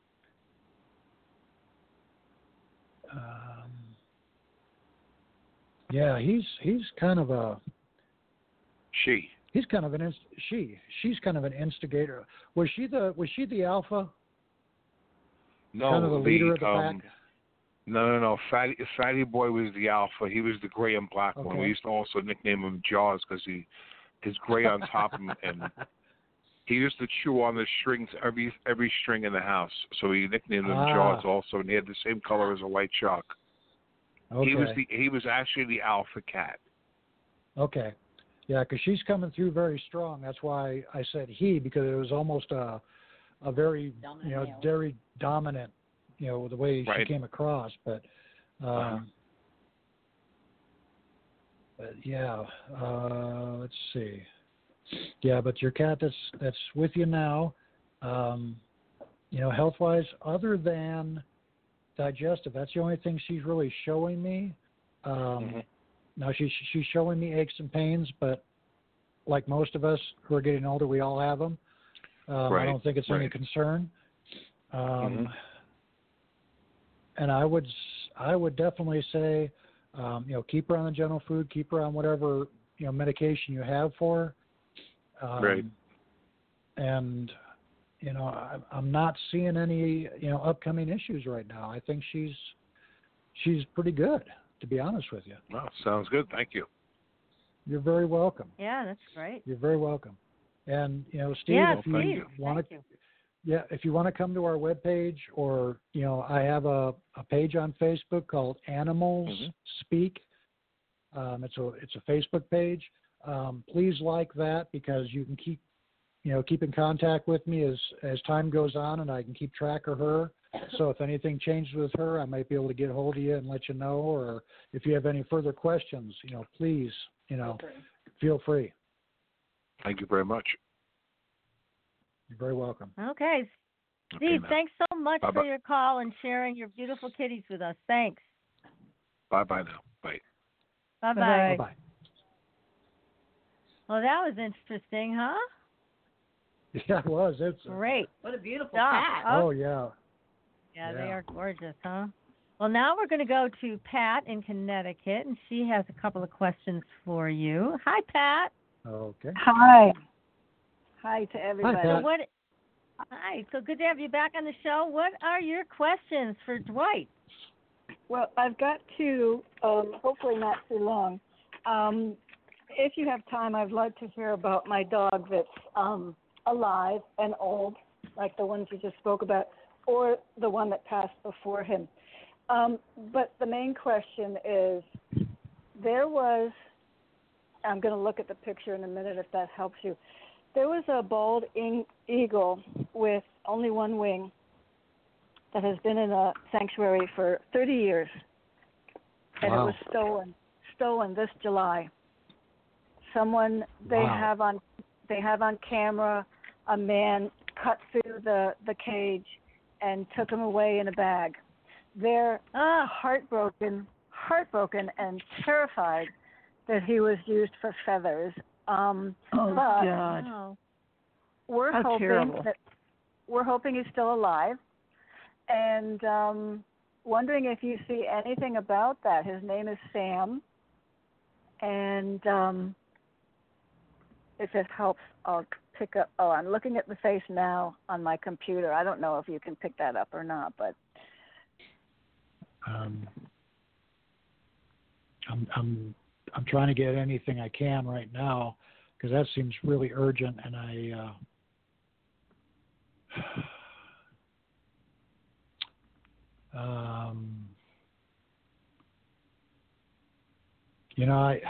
um, yeah, he's he's kind of a. She. He's kind of an inst- she. She's kind of an instigator. Was she the was she the alpha? No, kind of the leader of the um, pack. No, no, no. Fatty, Fatty Boy was the alpha. He was the gray and black one. Okay. We used to also nickname him Jaws because he, his gray on top, and, and he used to chew on the strings every every string in the house. So he nicknamed him Ah. Jaws also, and he had the same color as a white shark. Okay. He was the he was actually the alpha cat. Okay. Yeah, because she's coming through very strong. That's why I said he, because it was almost a, a very, Dominant you know, male. very dominant, you know, the way Right. she came across. But, um, Uh-huh. but yeah, uh, let's see. Yeah, but your cat that's that's with you now, um, you know, health-wise, other than digestive, that's the only thing she's really showing me. Um, Mm-hmm. Now she's she's showing me aches and pains, but like most of us who are getting older, we all have them. Um, Right, I don't think it's any right. concern. Um, Mhm. And I would s- I would definitely say, um, you know, keep her on the general food, keep her on whatever you know medication you have for her. Um, Right. And you know, I, I'm not seeing any you know upcoming issues right now. I think she's she's pretty good, to be honest with you. Well, sounds good. Thank you. You're very welcome. Yeah, that's great. You're very welcome. And you know, Steve, Yeah, if you please. want Thank to, you. yeah, if you want to come to our webpage, or you know, I have a, a page on Facebook called Animals Mhm. Speak. Um, it's a it's a Facebook page. Um, please like that, because you can keep you know keep in contact with me as as time goes on, and I can keep track of her. So if anything changes with her, I might be able to get a hold of you and let you know. Or if you have any further questions, you know, please, you know, feel free. Thank you very much. You're very welcome. Okay. Okay, Steve, now. thanks so much Bye-bye. for your call and sharing your beautiful kitties with us. Thanks. Bye bye now. Bye. Bye-bye. Bye bye. Well, that was interesting, huh? Yeah, it was. It's Great. What a beautiful Stop. cat. Oh yeah. Yeah, they Yeah. are gorgeous, huh? Well, now we're going to go to Pat in Connecticut, and she has a couple of questions for you. Hi, Pat. Okay. Hi. Hi to Hi, everybody. So Pat. what? Hi. So good to have you back on the show. What are your questions for Dwight? Well, I've got two, um, hopefully not too long. Um, if you have time, I'd like to hear about my dog that's um, alive and old, like the ones you just spoke about, or the one that passed before him. Um, but the main question is, there was, I'm going to look at the picture in a minute if that helps you. There was a bald ing- eagle with only one wing that has been in a sanctuary for thirty years, and Wow. it was stolen stolen this July. Someone they Wow. have on they have on camera a man cut through the the cage and took him away in a bag. They're Ah, heartbroken, heartbroken and terrified that he was used for feathers. Um, Oh, but God. no. we're How hoping terrible. that we're hoping he's still alive, and um, wondering if you see anything about that. His name is Sam, and um, if it helps, I'll pick up. Oh, I'm looking at the face now on my computer. I don't know if you can pick that up or not, but Um, I'm I'm I'm trying to get anything I can right now, because that seems really urgent, and I uh, Um, you know, I,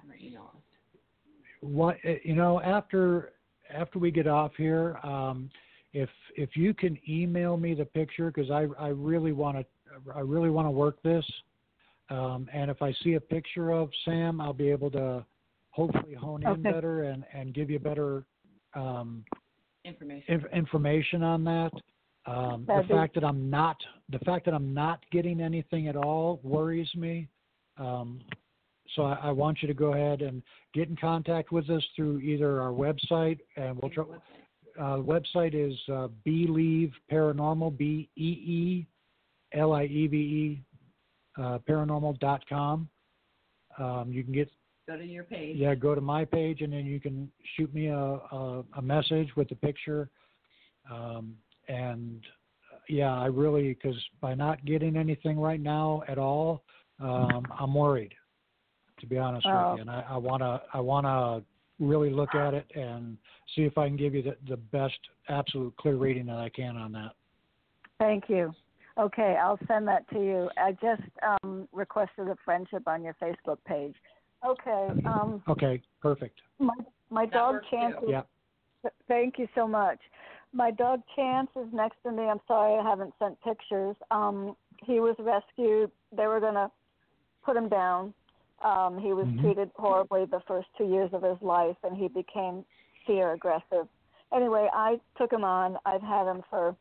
what, you know, after, after we get off here, um, if, if you can email me the picture, cause I, I really want to, I really want to work this. Um, and if I see a picture of Sam, I'll be able to hopefully hone in Okay. better and, and give you better, um, Information. inf- information on that. Um, the That'd be- fact that I'm not, the fact that I'm not getting anything at all worries me. Um, so I, I want you to go ahead and get in contact with us through either our website, and we'll try. Uh, website is uh, Believe Paranormal, B E E L I E V E, uh, paranormal dot com. Um, you can get Go to your page. yeah, go to my page, and then you can shoot me a, a, a message with the picture. Um, and uh, yeah, I really, because by not getting anything right now at all, um, I'm worried, to be honest Oh. with you. And I, I wanna, I wanna really look at it and see if I can give you the, the best absolute clear reading that I can on that. Thank you. Okay, I'll send that to you. I just um, requested a friendship on your Facebook page. Okay. Um, Okay, perfect. my my That dog works Chance. too. Is, Yeah. Thank you so much. My dog Chance is next to me. I'm sorry I haven't sent pictures. Um, he was rescued. They were gonna put him down. Um, he was Mhm. treated horribly the first two years of his life, and he became fear aggressive. Anyway, I took him on. I've had him for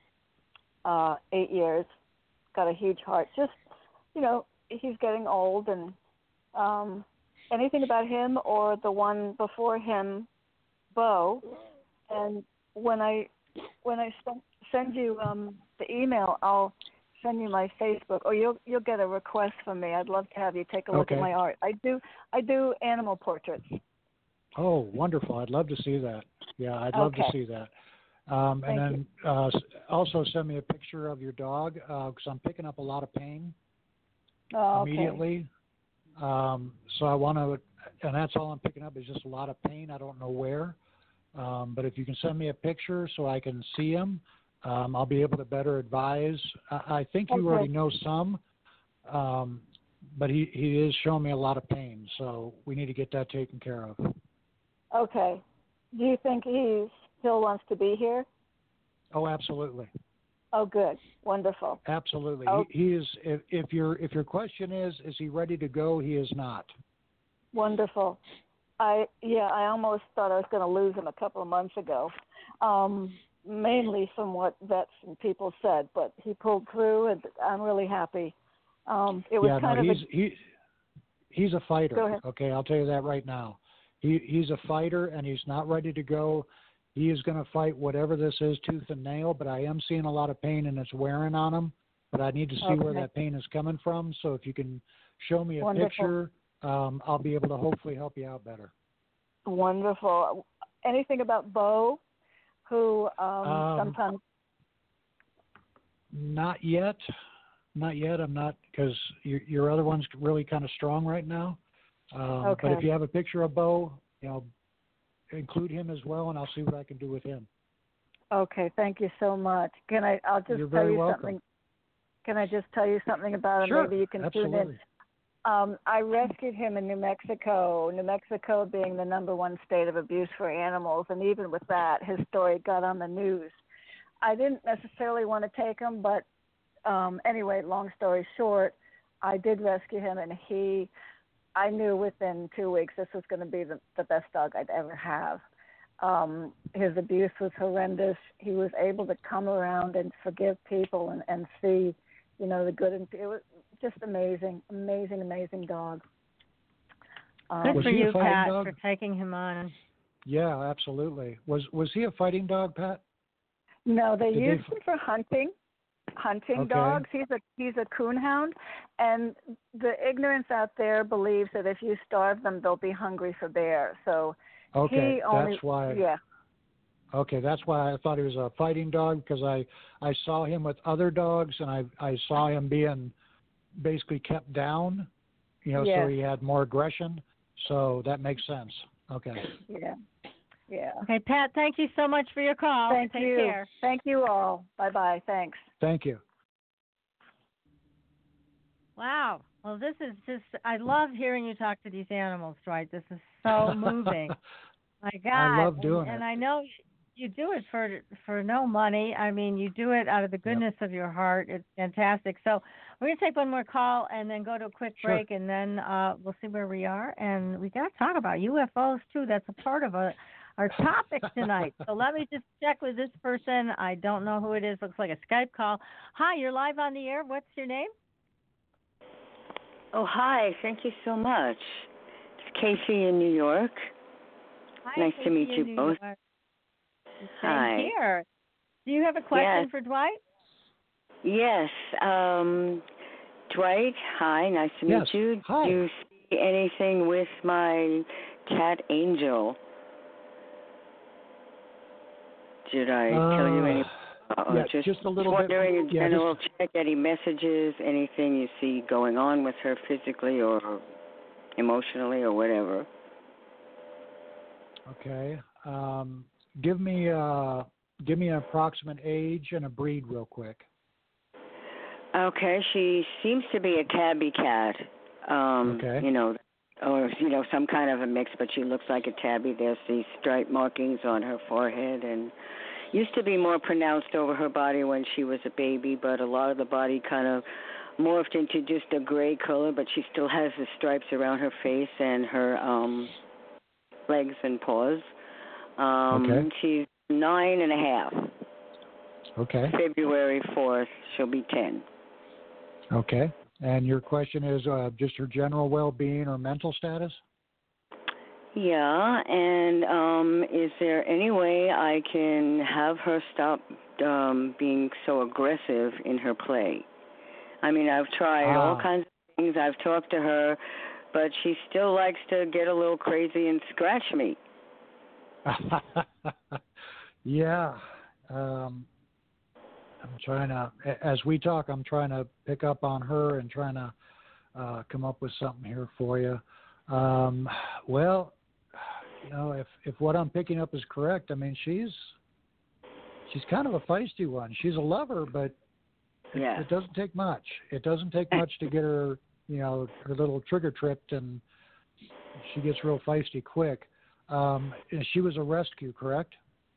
uh, eight years. Got a huge heart. Just, you know, he's getting old, and um, anything about him or the one before him, Bo. And when I when I send, send you um, the email, I'll send you my Facebook, or you'll you'll get a request from me. I'd love to have you take a look Okay. at my art. I do I do animal portraits. Oh, wonderful. I'd love to see that. Yeah, I'd love Okay. to see that. Um, and Thank then uh, s- also send me a picture of your dog, because I'm picking up a lot of pain Oh, okay. immediately. Um, so I want to, and that's all I'm picking up is just a lot of pain. I don't know where. Um, but if you can send me a picture so I can see him, um, I'll be able to better advise. I, I think you Okay. already know some, um, but he, he is showing me a lot of pain. So we need to get that taken care of. Okay. Do you think he still wants to be here? Oh, absolutely. Oh, good. Wonderful. Absolutely. Oh. He, he is, if, if your, if your question is, is he ready to go? He is not. Wonderful. I yeah, I almost thought I was going to lose him a couple of months ago, um, mainly from what vets and people said. But he pulled through, and I'm really happy. Um, it was yeah, kind no, of he's, a, he, he's a fighter. Go ahead. Okay. I'll tell you that right now. He, he's a fighter and he's not ready to go. He is going to fight whatever this is tooth and nail, but I am seeing a lot of pain and it's wearing on him, but I need to see where Okay. that pain is coming from. So if you can show me a Wonderful. picture, um, I'll be able to hopefully help you out better. wonderful. Anything about Bo, who um, Um, sometimes Not yet. Not yet. I'm not, because your, your other one's really kind of strong right now. Um, Okay. But if you have a picture of Bo, you know, include him as well, and I'll see what I can do with him. Okay, thank you so much. Can I? I'll just You're tell very you welcome. something. Can I just tell you something about him? Sure. Maybe you can tune Absolutely. in. Um, I rescued him in New Mexico. New Mexico being the number one state of abuse for animals, and even with that, his story got on the news. I didn't necessarily want to take him, but um, anyway, long story short, I did rescue him, and he, I knew within two weeks this was going to be the, the best dog I'd ever have. Um, his abuse was horrendous. He was able to come around and forgive people and, and see, you know, the good. And it was just amazing, amazing, amazing dog. Um, Good Was for he a you, fighting Pat, dog? for taking him on. Yeah, absolutely. Was was he a fighting dog, Pat? No, they Did they use f- him for hunting, hunting Okay. dogs. He's a he's a coonhound, and the ignorance out there believes that if you starve them, they'll be hungry for bear. So Okay, he only, that's why. yeah, Okay, that's why I thought he was a fighting dog, because I I saw him with other dogs and I I saw him being basically kept down, you know, Yes. so he had more aggression. So that makes sense. Okay. yeah, yeah. Okay, Pat, thank you so much for your call. Thank Take you, care. thank you all. Bye bye. Thanks. Thank you. Wow. Well, this is just, I love hearing you talk to these animals, Dwight. This is so moving. My God. I love doing and, it. and I know you do it for for no money. I mean, you do it out of the goodness yep. of your heart. It's fantastic. So we're going to take one more call and then go to a quick sure. break, and then uh, we'll see where we are. And we got to talk about U F Os, too. That's a part of a, our topic tonight. So let me just check with this person. I don't know who it is. Looks like a Skype call. Hi, you're live on the air. What's your name? Oh, hi. Thank you so much. It's Casey in New York. Hi, nice Casey to meet you in both. Same Hi. here. Do you have a question yes. for Dwight? Yes. Um, Dwight, hi. Nice to meet yes. you. Hi. Do you see anything with my cat Angel? Did I uh, tell you any? Uh, yeah, just, just a little just wondering bit. in Yeah, general, just, check any messages, anything you see going on with her physically or emotionally or whatever. Okay. Um, give me uh, give me an approximate age and a breed real quick. Okay, she seems to be a tabby cat. Um, okay. You know, or you know, some kind of a mix, but she looks like a tabby. There's these stripe markings on her forehead, and used to be more pronounced over her body when she was a baby, but a lot of the body kind of morphed into just a gray color, but she still has the stripes around her face and her um, legs and paws. Um, okay. She's nine and a half. Okay. February fourth, she'll be ten. Okay. And your question is uh, just her general well-being or mental status? Yeah, and um, is there any way I can have her stop um, being so aggressive in her play? I mean, I've tried ah. all kinds of things. I've talked to her, but she still likes to get a little crazy and scratch me. yeah. Um, I'm trying to, as we talk, I'm trying to pick up on her and trying to uh, come up with something here for you. Um, well, you know, if if what I'm picking up is correct, I mean, she's she's kind of a feisty one. She's a lover, but it, yeah. it doesn't take much. It doesn't take much to get her, you know, her little trigger tripped, and she gets real feisty quick. Um, she was a rescue, correct?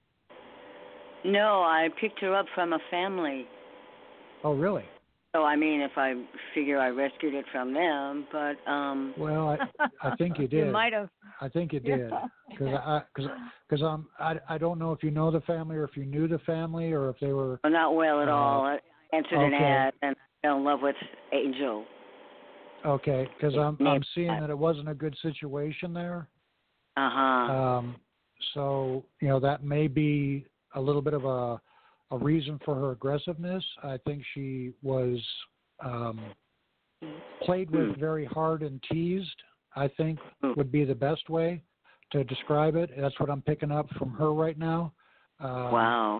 No, I picked her up from a family. Oh, really? So, I mean, if I figure I rescued it from them, but... um. Well, I, I think you did. You might have. I think you did. Because I, cause, cause I'm, I, I don't know if you know the family or if you knew the family or if they were... Well, not well at uh, all. I answered okay. an ad and I fell in love with Angel. Okay, because I'm, I'm seeing that it wasn't a good situation there. Uh-huh. Um, so, you know, that may be a little bit of a, a reason for her aggressiveness. I think she was um, played with very hard and teased, I think would be the best way to describe it. That's what I'm picking up from her right now. Um, wow.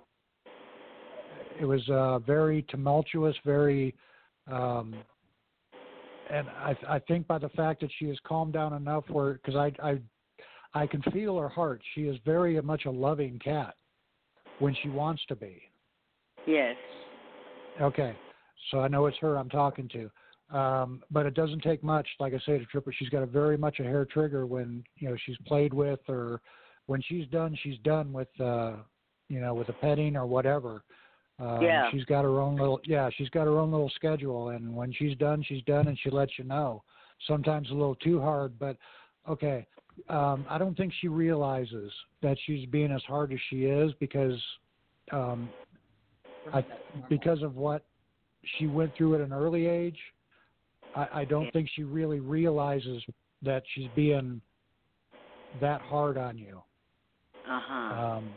It was uh, very tumultuous, very, um, and I, I think by the fact that she has calmed down enough where, because I, I, I can feel her heart. She is very much a loving cat when she wants to be. Yes. Okay, so I know it's her I'm talking to, um, but it doesn't take much. Like I say to Tripper, she's got a very much a hair trigger when you know she's played with, or when she's done, she's done with, uh, you know, with a petting or whatever. Um, yeah. She's got her own little, yeah, she's got her own little schedule, and when she's done, she's done, and she lets you know. Sometimes a little too hard, but okay. Um, I don't think she realizes that she's being as hard as she is because, um, I, because of what she went through at an early age. I, I don't think she really realizes that she's being that hard on you. Uh-huh. Um,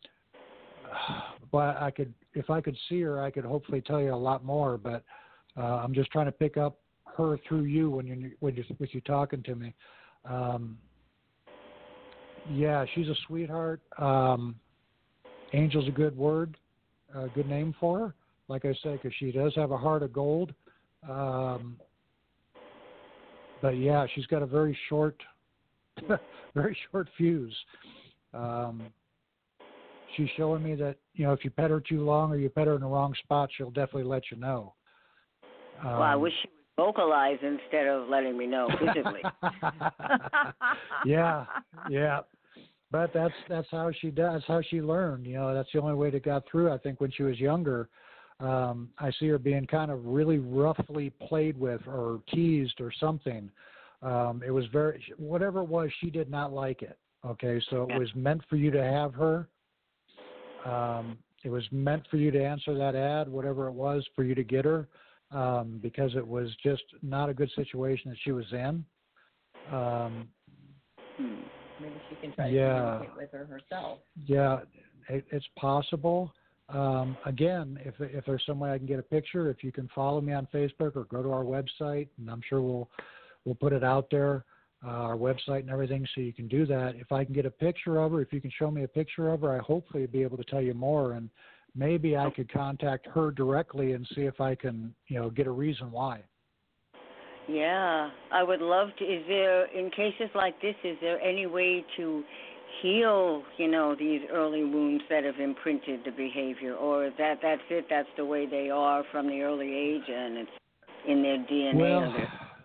but I could, if I could see her, I could hopefully tell you a lot more. But uh, I'm just trying to pick up her through you when you when you with you talking to me. Um, yeah, she's a sweetheart. Um, Angel's a good word, a good name for her. Like I said, because she does have a heart of gold. Um, but yeah, she's got a very short, very short fuse. Um, she's showing me that, you know, if you pet her too long or you pet her in the wrong spot, she'll definitely let you know. Um, well, I wish she vocalize instead of letting me know physically. yeah, yeah. But that's that's how she does. That's how she learned. You know, that's the only way to got through. I think when she was younger, um, I see her being kind of really roughly played with or teased or something. Um, it was very whatever it was. She did not like it. Okay, so it was meant for you to have her. Um, it was meant for you to answer that ad, whatever it was, for you to get her, um, because it was just not a good situation that she was in. Um, Maybe she can try yeah. to communicate with her herself. Yeah, it, it's possible. Um, again, if if there's some way I can get a picture, if you can follow me on Facebook or go to our website, and I'm sure we'll we'll put it out there, uh, our website and everything, so you can do that. If I can get a picture of her, if you can show me a picture of her, I hopefully be able to tell you more, and maybe I could contact her directly and see if I can, you know, get a reason why. Yeah, I would love to. Is there, in cases like this, is there any way to heal, you know, these early wounds that have imprinted the behavior, or that that's it, that's the way they are from the early age, and it's in their D N A? Well,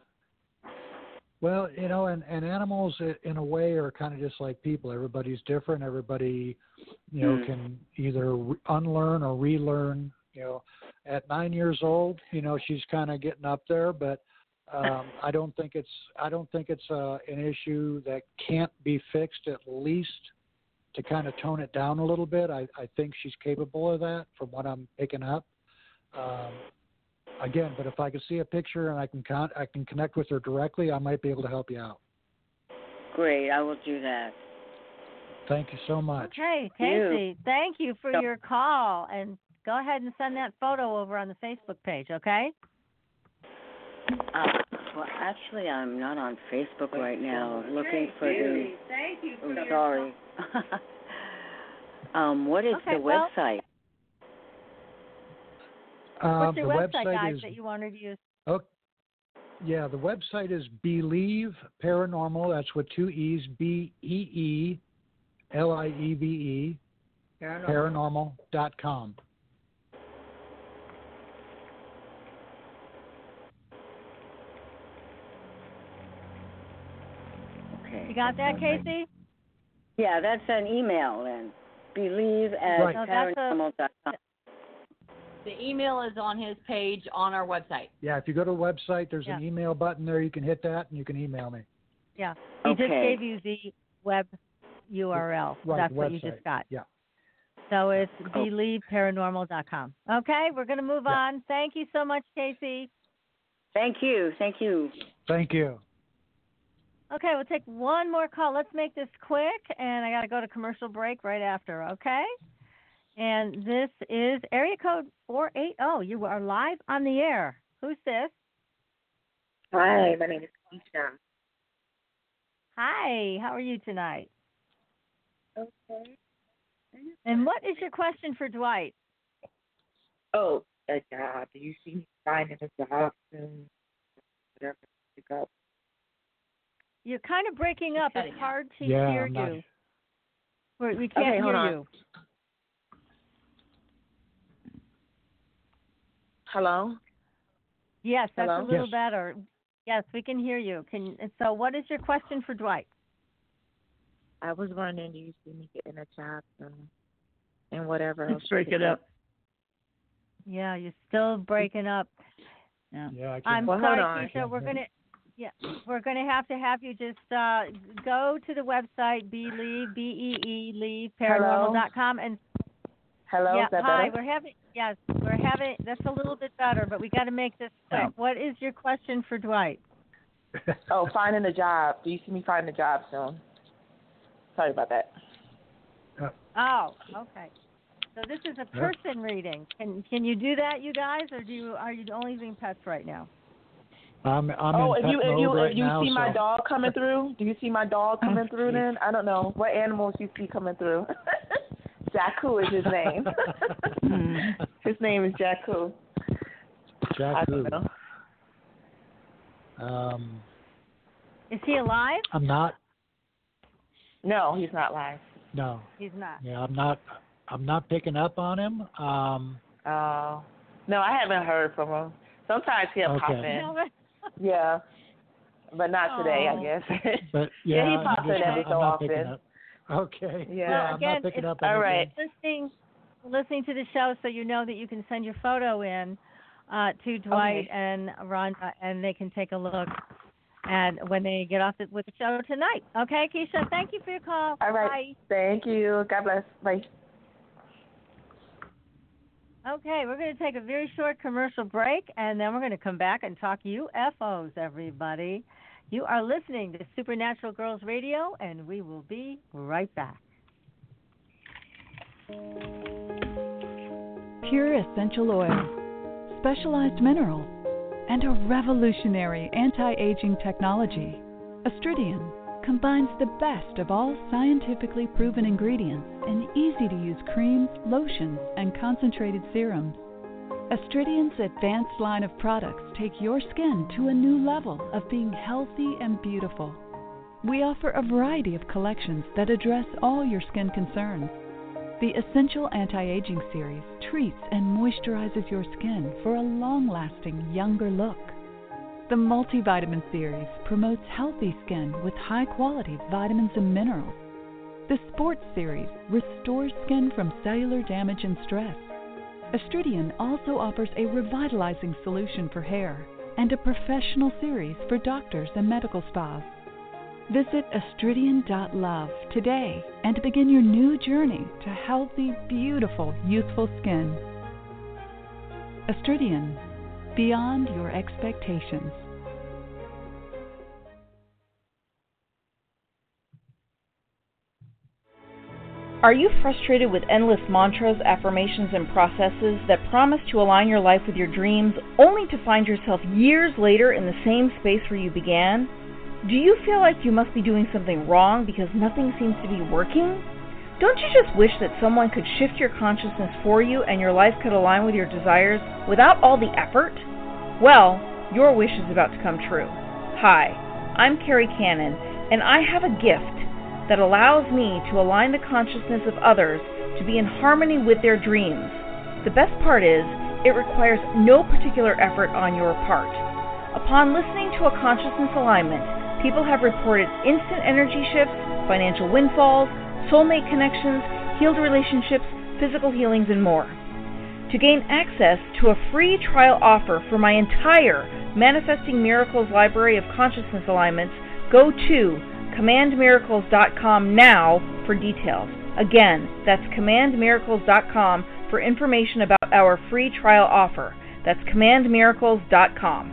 well, you know, and, and animals in a way are kind of just like people. Everybody's different. Everybody, you know, mm. can either unlearn or relearn. You know, at nine years old, you know, she's kind of getting up there, but Um, I don't think it's I don't think it's uh, an issue that can't be fixed, at least to kind of tone it down a little bit. I, I think she's capable of that from what I'm picking up. Um, again, but if I can see a picture and I can con- I can connect with her directly, I might be able to help you out. Great, I will do that. Thank you so much. Okay, Casey, thank you for yep. your call, and go ahead and send that photo over on the Facebook page, okay? Uh, well, actually, I'm not on Facebook right now. Looking for the. Thank you for I'm your sorry. um, what is okay, the well, website? Uh, What's your the website, website guys, is, that you wanted to use? Oh, yeah, the website is Believe Paranormal. That's with two E's. B E E L I E V E. Paranormal dot com. You got that, Casey? Yeah, that's an email then. Believe at right. paranormal dot com. The email is on his page on our website. Yeah, if you go to the website, there's yeah. an email button there. You can hit that, and you can email me. Yeah, he okay. just gave you the web U R L. Right, That's what website. you just got. Yeah. So it's oh. believe paranormal dot com. Okay, we're going to move yeah. on. Thank you so much, Casey. Thank you. Thank you. Thank you. Okay, we'll take one more call. Let's make this quick, and I got to go to commercial break right after, okay? And this is area code four eight zero. You are live on the air. Who's this? Hi, my name is Keisha. Hi, how are you tonight? Okay. And what is your question for Dwight? Oh, a job. Do you see me finding a job soon? Whatever you go. You're kind of breaking up. It's hard to yeah, hear I'm not... you. We're, we can't okay, hear hold on. you. Hello? Yes, that's Hello? a little yes. better. Yes, we can hear you. Can so what is your question for Dwight? I was wondering, do you see me getting a job soon? And whatever else. Let's break it up. Yeah, you're still breaking up. Yeah. Yeah, I can't. I'm well, sorry, hold on. Keisha. We're gonna, yeah, we're gonna have to have you just uh, go to the website believe b e e leave paranormal dot com and. Hello. Yeah, Is that hi. better? We're having yes, we're having. That's a little bit better, but we got to make this quick. Yeah. What is your question for Dwight? Oh, finding a job. Do you see me finding a job soon? Sorry about that. Oh, okay. So this is a person reading. Can can you do that, you guys, or do you are you only doing pets right now? I'm, I'm oh, in if you pet if mode you right if you now, see my so... dog coming through, do you see my dog coming Oh, through? geez. Then I don't know what animals you see coming through. Jakku is his name. His name is Jakku. I don't Jakku. know. Um, Is he alive? I'm not. No, he's not live. No. He's not. Yeah, I'm not. I'm not picking up on him. Um, Oh, no, I haven't heard from him. Sometimes he'll Okay. pop in. Yeah, but not today, Oh. I guess. But Yeah, yeah, he I'm pops just in every not, so I'm not often. picking up. Okay. Yeah. Well, I'm again, not picking it's- up All anything. right. listening listening to the show, so you know that you can send your photo in uh, to Dwight Okay. and Rhonda, and they can take a look and when they get off the, with the show tonight. Okay, Keisha, thank you for your call. All right. Bye. Thank you. God bless. Bye. Okay, we're going to take a very short commercial break, and then we're going to come back and talk U F Os, everybody. You are listening to Supernatural Girls Radio, and we will be right back. Pure essential oils, specialized minerals, and a revolutionary anti-aging technology. Astridian combines the best of all scientifically proven ingredients in easy-to-use creams, lotions, and concentrated serums. Astridian's advanced line of products take your skin to a new level of being healthy and beautiful. We offer a variety of collections that address all your skin concerns. The Essential Anti-Aging Series treats and moisturizes your skin for a long-lasting, younger look. The Multivitamin Series promotes healthy skin with high-quality vitamins and minerals. The Sports Series restores skin from cellular damage and stress. Astridian also offers a revitalizing solution for hair and a professional series for doctors and medical spas. Visit astridian dot love today and begin your new journey to healthy, beautiful, youthful skin. Astridian, beyond your expectations. Are you frustrated with endless mantras, affirmations, and processes that promise to align your life with your dreams, only to find yourself years later in the same space where you began? Do you feel like you must be doing something wrong because nothing seems to be working? Don't you just wish that someone could shift your consciousness for you and your life could align with your desires without all the effort? Well, your wish is about to come true. Hi, I'm Carrie Cannon, and I have a gift that allows me to align the consciousness of others to be in harmony with their dreams. The best part is, it requires no particular effort on your part. Upon listening to a consciousness alignment, people have reported instant energy shifts, financial windfalls, soulmate connections, healed relationships, physical healings, and more. To gain access to a free trial offer for my entire Manifesting Miracles library of consciousness alignments, go to command miracles dot com now for details. Again, that's command miracles dot com for information about our free trial offer. That's command miracles dot com.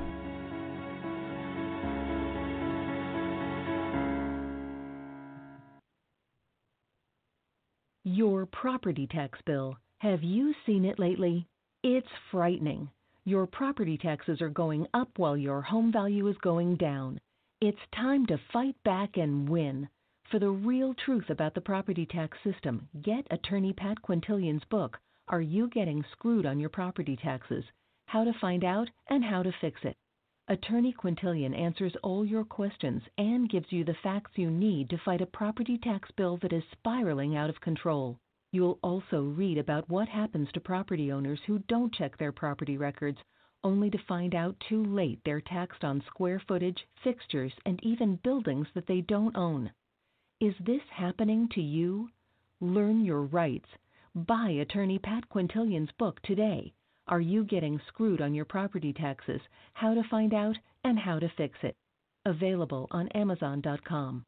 Your property tax bill. Have you seen it lately? It's frightening. Your property taxes are going up while your home value is going down. It's time to fight back and win. For the real truth about the property tax system, get attorney Pat Quintilian's book, Are You Getting Screwed on Your Property Taxes? How to Find Out and How to Fix It. Attorney Quintilian answers all your questions and gives you the facts you need to fight a property tax bill that is spiraling out of control. You'll also read about what happens to property owners who don't check their property records, only to find out too late they're taxed on square footage, fixtures, and even buildings that they don't own. Is this happening to you? Learn your rights. Buy Attorney Pat Quintilian's book today. Are You Getting Screwed on Your Property Taxes? How to Find Out and How to Fix It. Available on amazon dot com.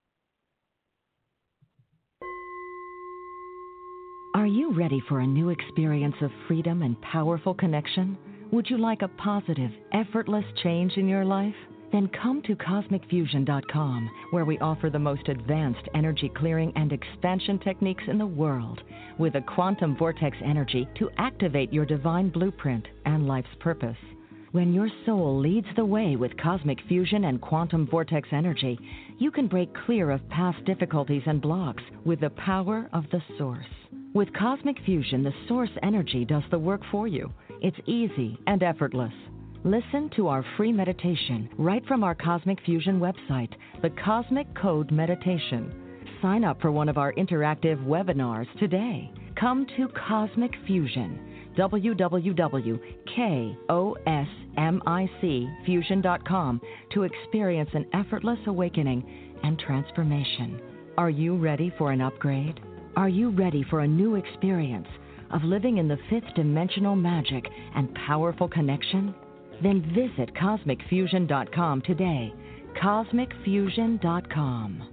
Are you ready for a new experience of freedom and powerful connection? Would you like a positive, effortless change in your life? Then come to cosmic fusion dot com, where we offer the most advanced energy clearing and expansion techniques in the world, with a quantum vortex energy to activate your divine blueprint and life's purpose. When your soul leads the way with cosmic fusion and quantum vortex energy, you can break clear of past difficulties and blocks with the power of the source. With cosmic fusion, the source energy does the work for you. It's easy and effortless. Listen to our free meditation right from our Cosmic Fusion website, the Cosmic Code Meditation. Sign up for one of our interactive webinars today. Come to Cosmic Fusion, w w w dot cosmic M I C fusion dot com to experience an effortless awakening and transformation. Are you ready for an upgrade? Are you ready for a new experience of living in the fifth dimensional magic and powerful connection? Then visit cosmic fusion dot com today. cosmic fusion dot com.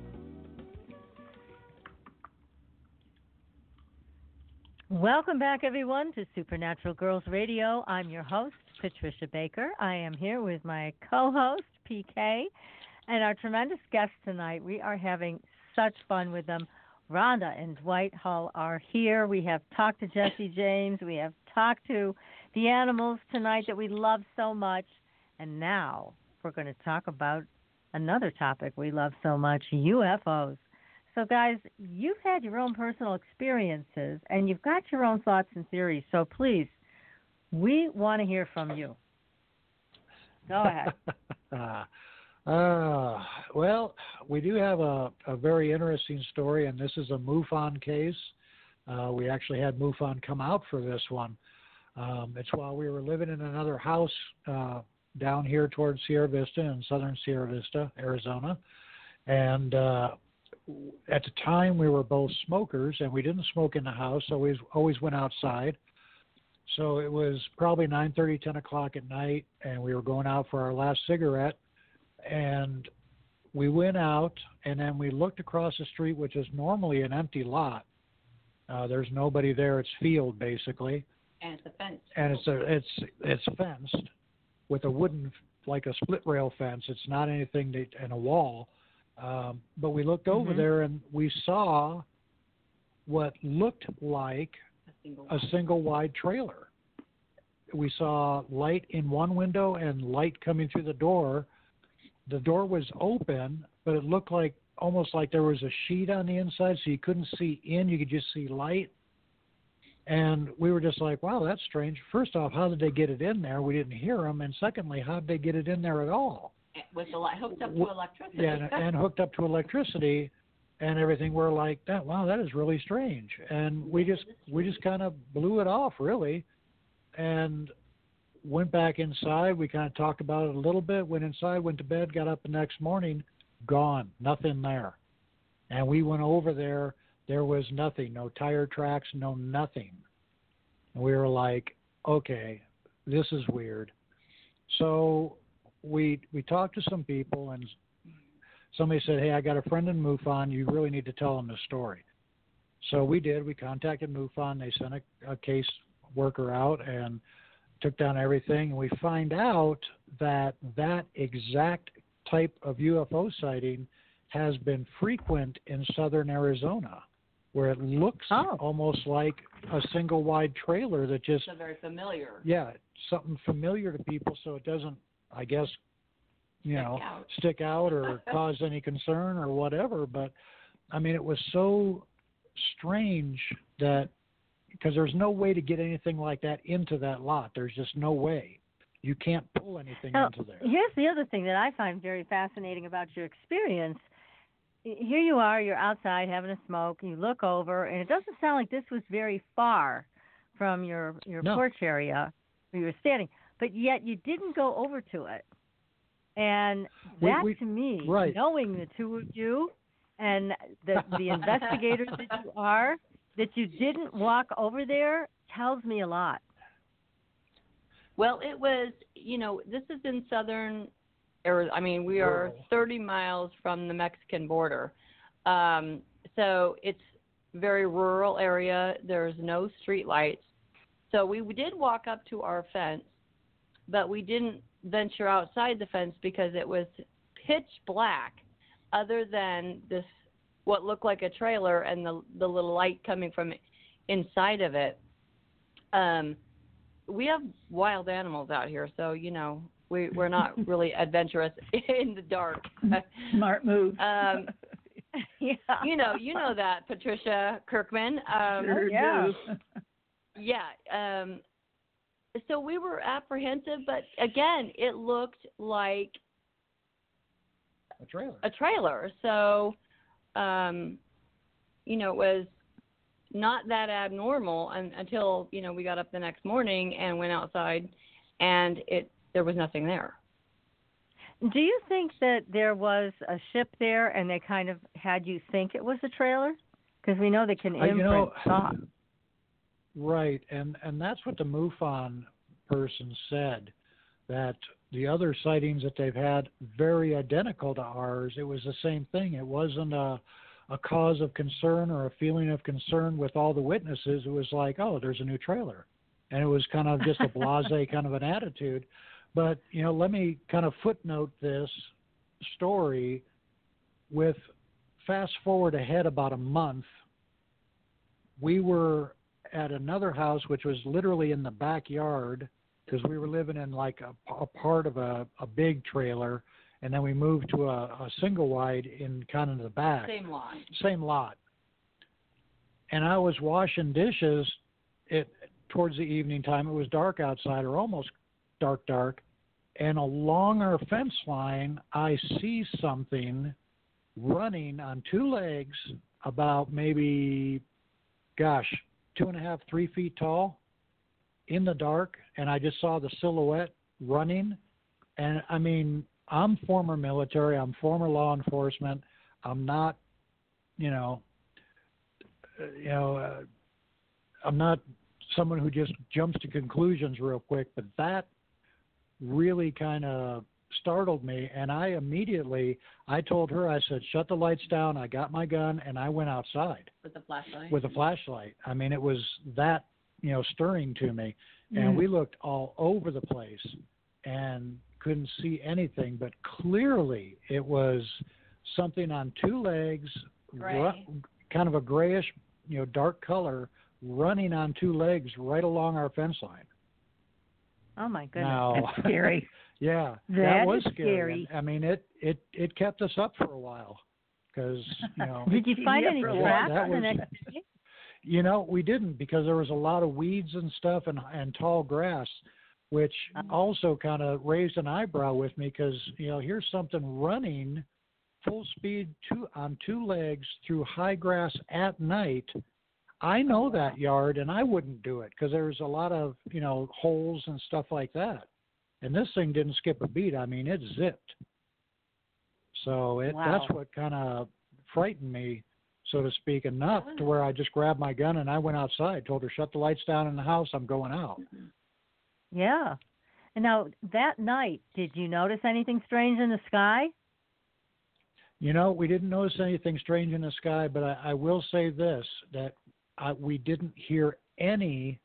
Welcome back, everyone, to Supernatural Girls Radio. I'm your host, Patricia Baker. I am here with my co-host, P K, and our tremendous guests tonight. We are having such fun with them. Rhonda and Dwight Hull are here. We have talked to Jesse James. We have talked to the animals tonight that we love so much. And now we're going to talk about another topic we love so much, U F Os. So, guys, you've had your own personal experiences, and you've got your own thoughts and theories. So, please, we want to hear from you. Go ahead. uh, well, we do have a, a very interesting story, and this is a MUFON case. Uh, we actually had MUFON come out for this one. Um, it's while we were living in another house uh, down here towards Sierra Vista in southern Sierra Vista, Arizona. And uh, at the time, we were both smokers, and we didn't smoke in the house, so we always went outside. So it was probably nine thirty, ten o'clock at night, and we were going out for our last cigarette. And we went out, and then we looked across the street, which is normally an empty lot. Uh, there's nobody there. It's field, basically. And it's a fence. And it's a, it's it's fenced with a wooden, like a split rail fence. It's not anything that, and a wall. Um, but we looked over Mm-hmm. there, and we saw what looked like A single, a single wide trailer. We saw light in one window and light coming through the door. The door was open, but it looked like almost like there was a sheet on the inside, so you couldn't see in. You could just see light. And we were just like, wow, that's strange. First off, how did they get it in there? We didn't hear them. And secondly, how did they get it in there at all? with the light hooked up to electricity. Yeah, and, and hooked up to electricity and everything. We're like, that. Wow, that is really strange. And we just we just kind of blew it off, really, and went back inside. We kind of talked about it a little bit, went inside, went to bed, got up the next morning, gone, nothing there. And we went over there, there was nothing, no tire tracks, no nothing. And we were like, okay, this is weird. So we we talked to some people, and somebody said, hey, I got a friend in MUFON. You really need to tell them the story. So we did. We contacted MUFON. They sent a, a case worker out and took down everything. And we find out that that exact type of U F O sighting has been frequent in southern Arizona, where it looks oh. almost like a single wide trailer that just... So very familiar. Yeah, something familiar to people, so it doesn't, I guess, you stick know, out. stick out or cause any concern or whatever. But, I mean, it was so strange that, because there's no way to get anything like that into that lot. There's just no way. You can't pull anything now, into there. Here's the other thing that I find very fascinating about your experience. Here you are, you're outside having a smoke, you look over, and it doesn't sound like this was very far from your, your No. porch area where you were standing, but yet you didn't go over to it. And We- that, we- to me, right. knowing the two of you and the, the investigators that you are, that you didn't walk over there tells me a lot. Well, it was, you know, this is in southern Arizona. I mean, we are Rural. thirty miles from the Mexican border. Um, so it's very rural area. There's no street lights. So we did walk up to our fence, but we didn't venture outside the fence because it was pitch black, other than this, what looked like a trailer and the, the little light coming from inside of it. Um, we have wild animals out here, so, you know, we, we're not really adventurous in the dark. Smart move. Um, Yeah. you know, you know that, Patricia Kirkman. Um, Sure yeah. do. yeah. Um, so we were apprehensive, but again, it looked like A trailer. a trailer. So, um, you know, it was not that abnormal un- until, you know, we got up the next morning and went outside, and it there was nothing there. Do you think that there was a ship there and they kind of had you think it was a trailer? Because we know they can Uh, imprint you know, thought. Right, and and that's what the MUFON person said, that the other sightings that they've had very identical to ours. It was the same thing. It wasn't a a cause of concern or a feeling of concern with all the witnesses. It was like, oh, there's a new trailer, and it was kind of just a blasé kind of an attitude. But you know, let me kind of footnote this story with fast forward ahead about a month. We were at another house, which was literally in the backyard, because we were living in like a, a part of a, a big trailer, and then we moved to a, a single wide in kind of the back. Same lot. Same lot. And I was washing dishes it towards the evening time. It was dark outside, or almost dark, dark. And along our fence line, I see something running on two legs, about maybe, gosh, two and a half, three feet tall, in the dark, and I just saw the silhouette running. And I mean, I'm former military, I'm former law enforcement, I'm not, you know, uh, you know, uh, I'm not someone who just jumps to conclusions real quick, but that really kind of startled me, and I immediately, I told her, I said, shut the lights down, I got my gun, and I went outside. With a flashlight? With a flashlight. I mean, it was that, you know, stirring to me. And Mm. we looked all over the place and couldn't see anything, but clearly it was something on two legs, Gray. ru- kind of a grayish, you know, dark color, running on two legs right along our fence line. Oh my goodness. Now, That's scary. Yeah, That that was is scary. And, I mean, it, it, it kept us up for a while because, you know. Did you find Yeah, any for a while. tracks That the was- next day? You know, we didn't, because there was a lot of weeds and stuff and, and tall grass, which Oh. also kind of raised an eyebrow with me because, you know, here's something running full speed two, on two legs through high grass at night. I know that yard, and I wouldn't do it because there's a lot of, you know, holes and stuff like that. And this thing didn't skip a beat. I mean, it zipped. So it, Wow. that's what kind of frightened me, so to speak, enough to where I just grabbed my gun and I went outside, told her, shut the lights down in the house, I'm going out. Yeah. And now, that night, did you notice anything strange in the sky? You know, we didn't notice anything strange in the sky, but I, I will say this, that I, we didn't hear any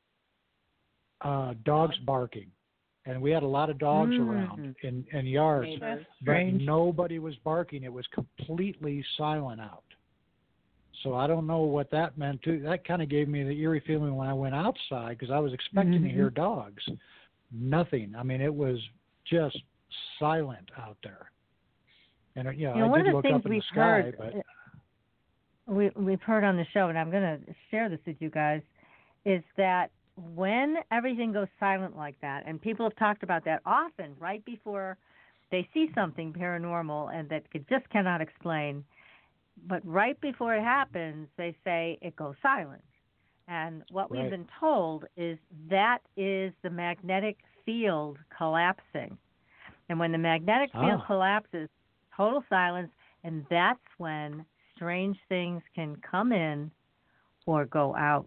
uh, dogs barking. And we had a lot of dogs Mm. around in, in yards, Neighbors. but Strange. nobody was barking. It was completely silent out. So I don't know what that meant too. That kind of gave me the eerie feeling when I went outside because I was expecting to hear dogs. Nothing. I mean, it was just silent out there. And uh, you know, You know, I one did of the look things up in the we've sky, heard, but we, we've heard on the show, and I'm going to share this with you guys, is that when everything goes silent like that, and people have talked about that often right before they see something paranormal and that could, just cannot explain, but right before it happens, they say it goes silent. And what Right. we've been told is that is the magnetic field collapsing. And when the magnetic field Ah. collapses, total silence, and that's when strange things can come in or go out.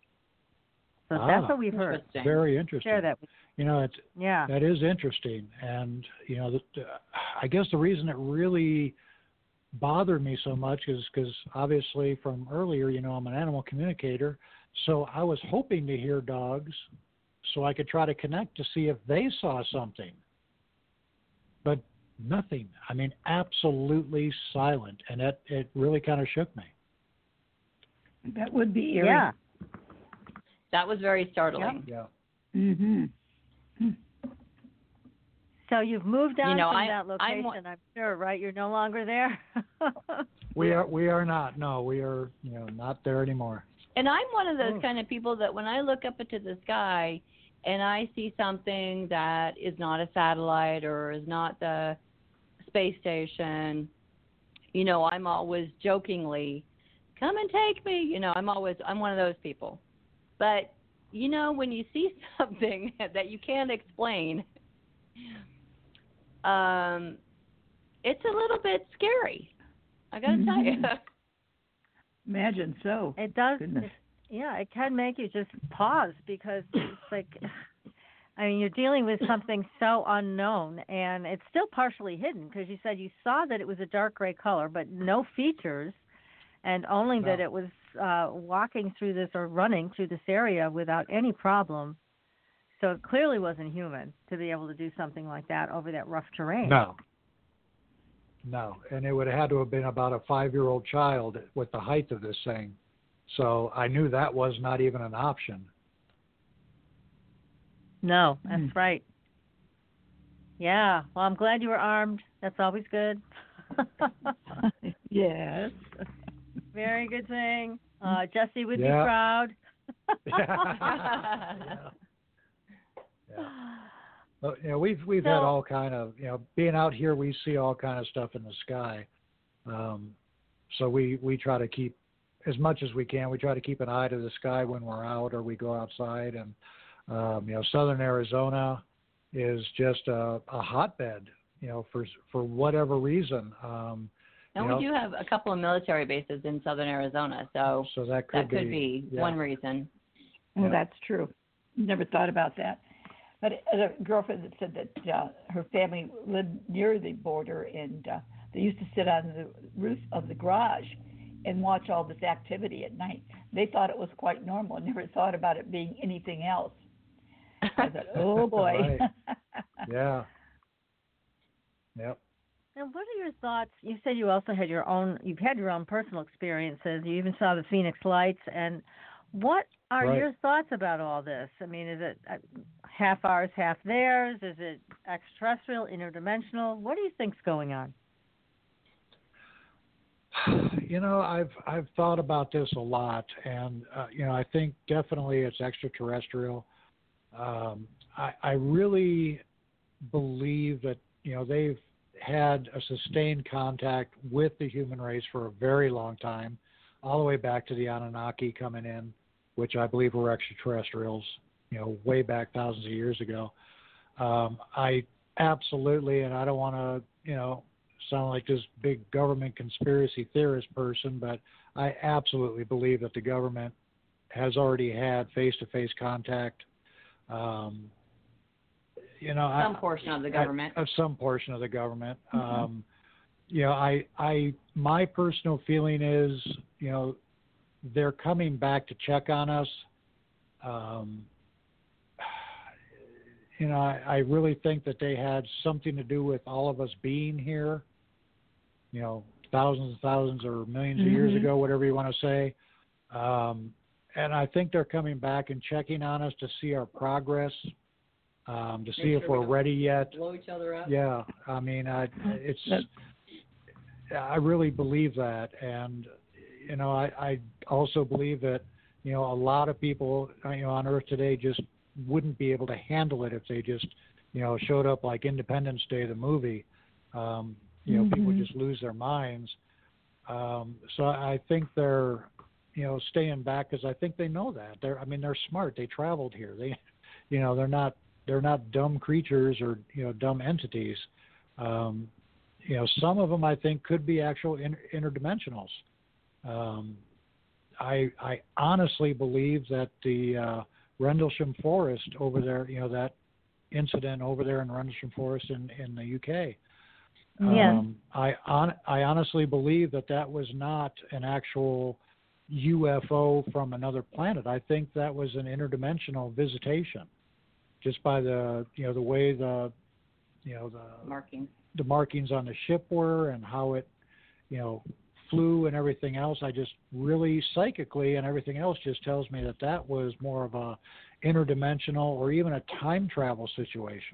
So that's Ah. what we've heard. Interesting. very interesting. Share that with You know, it's Yeah. that is interesting, and you know, the, the, I guess the reason it really bothered me so much is because obviously from earlier, you know, I'm an animal communicator, so I was hoping to hear dogs, so I could try to connect to see if they saw something, but nothing. I mean, absolutely silent, and it it really kind of shook me. That would be eerie. Yeah. That was very startling. Yeah. Mm-hmm. So you've moved on You know, from I- that I'm location, one- I'm sure, right? You're no longer there? We are we are not. No, we are you know not there anymore. And I'm one of those Oh. kind of people that when I look up into the sky and I see something that is not a satellite or is not the space station, you know, I'm always jokingly, come and take me. You know, I'm always, I'm one of those people. But, you know, when you see something that you can't explain, um, it's a little bit scary. I got to Mm-hmm. tell you. Imagine so. It does. Goodness. It, yeah, it can make you just pause because it's like, I mean, you're dealing with something so unknown, and it's still partially hidden because you said you saw that it was a dark gray color, but no features, and only No. that it was uh, walking through this or running through this area without any problem. So it clearly wasn't human to be able to do something like that over that rough terrain. No. No. And it would have had to have been about a five-year-old child with the height of this thing. So I knew that was not even an option. No, that's Mm. right. Yeah. Well, I'm glad you were armed. That's always good. Yes. Very good thing. Uh, Jesse would Yeah. be proud. yeah. Yeah. But, you know, we've we've So- had all kind of, you know, being out here, we see all kind of stuff in the sky. Um, so we we try to keep as much as we can. We try to keep an eye to the sky when we're out or we go outside. And um, you know, southern Arizona is just a, a hotbed, you know, for for whatever reason. Um, And you we know, do have a couple of military bases in southern Arizona, so so that could that could be, yeah. one reason. Well, Yeah. that's true. Never thought about that. But a girlfriend that said that uh, her family lived near the border, and uh, they used to sit on the roof of the garage and watch all this activity at night. They thought it was quite normal and never thought about it being anything else. I thought, oh boy. Right. Yeah. Yep. And what are your thoughts? You said you also had your own, you've had your own personal experiences. You even saw the Phoenix Lights. And what are Right. your thoughts about all this? I mean, is it uh, half ours, half theirs? Is it extraterrestrial, interdimensional? What do you think's going on? You know, I've I've thought about this a lot, and uh, you know, I think definitely it's extraterrestrial. Um, I, I really believe that you know they've had a sustained contact with the human race for a very long time, all the way back to the Anunnaki coming in, which I believe were extraterrestrials, you know, way back thousands of years ago. Um, I absolutely, and I don't want to, you know, sound like this big government conspiracy theorist person, but I absolutely believe that the government has already had face-to-face contact. Um, you know, Some I, portion of the government. I, of some portion of the government. Mm-hmm. Um, you know, I, I, my personal feeling is, you know, they're coming back to check on us. Um, you know, I, I really think that they had something to do with all of us being here. You know, thousands and thousands or 1000000s Mm-hmm. of years ago, whatever you want to say. Um, and I think they're coming back and checking on us to see our progress, um, to see Make if sure we we're don't ready yet. Blow each other up. Yeah, I mean, I, it's, That- I really believe that, and you know, I, I also believe that you know a lot of people, you know, on Earth today just wouldn't be able to handle it if they just, you know, showed up like Independence Day, the movie. Um, you know, Mm-hmm. people just lose their minds. Um, so I think they're, you know, staying back because I think they know that. They're, I mean, they're smart. They traveled here. They, you know, they're not, they're not dumb creatures or you know dumb entities. Um, you know, some of them I think could be actual inter- interdimensionals. Um, I I honestly believe that the uh, Rendlesham Forest over there, you know, that incident over there in Rendlesham Forest in, in the U K. Yeah. Um, I on, I honestly believe that that was not an actual U F O from another planet. I think that was an interdimensional visitation, just by the you know the way the you know the Markings. the markings on the ship were and how it you know flew and everything else. I just really psychically and everything else just tells me that that was more of a interdimensional or even a time travel situation.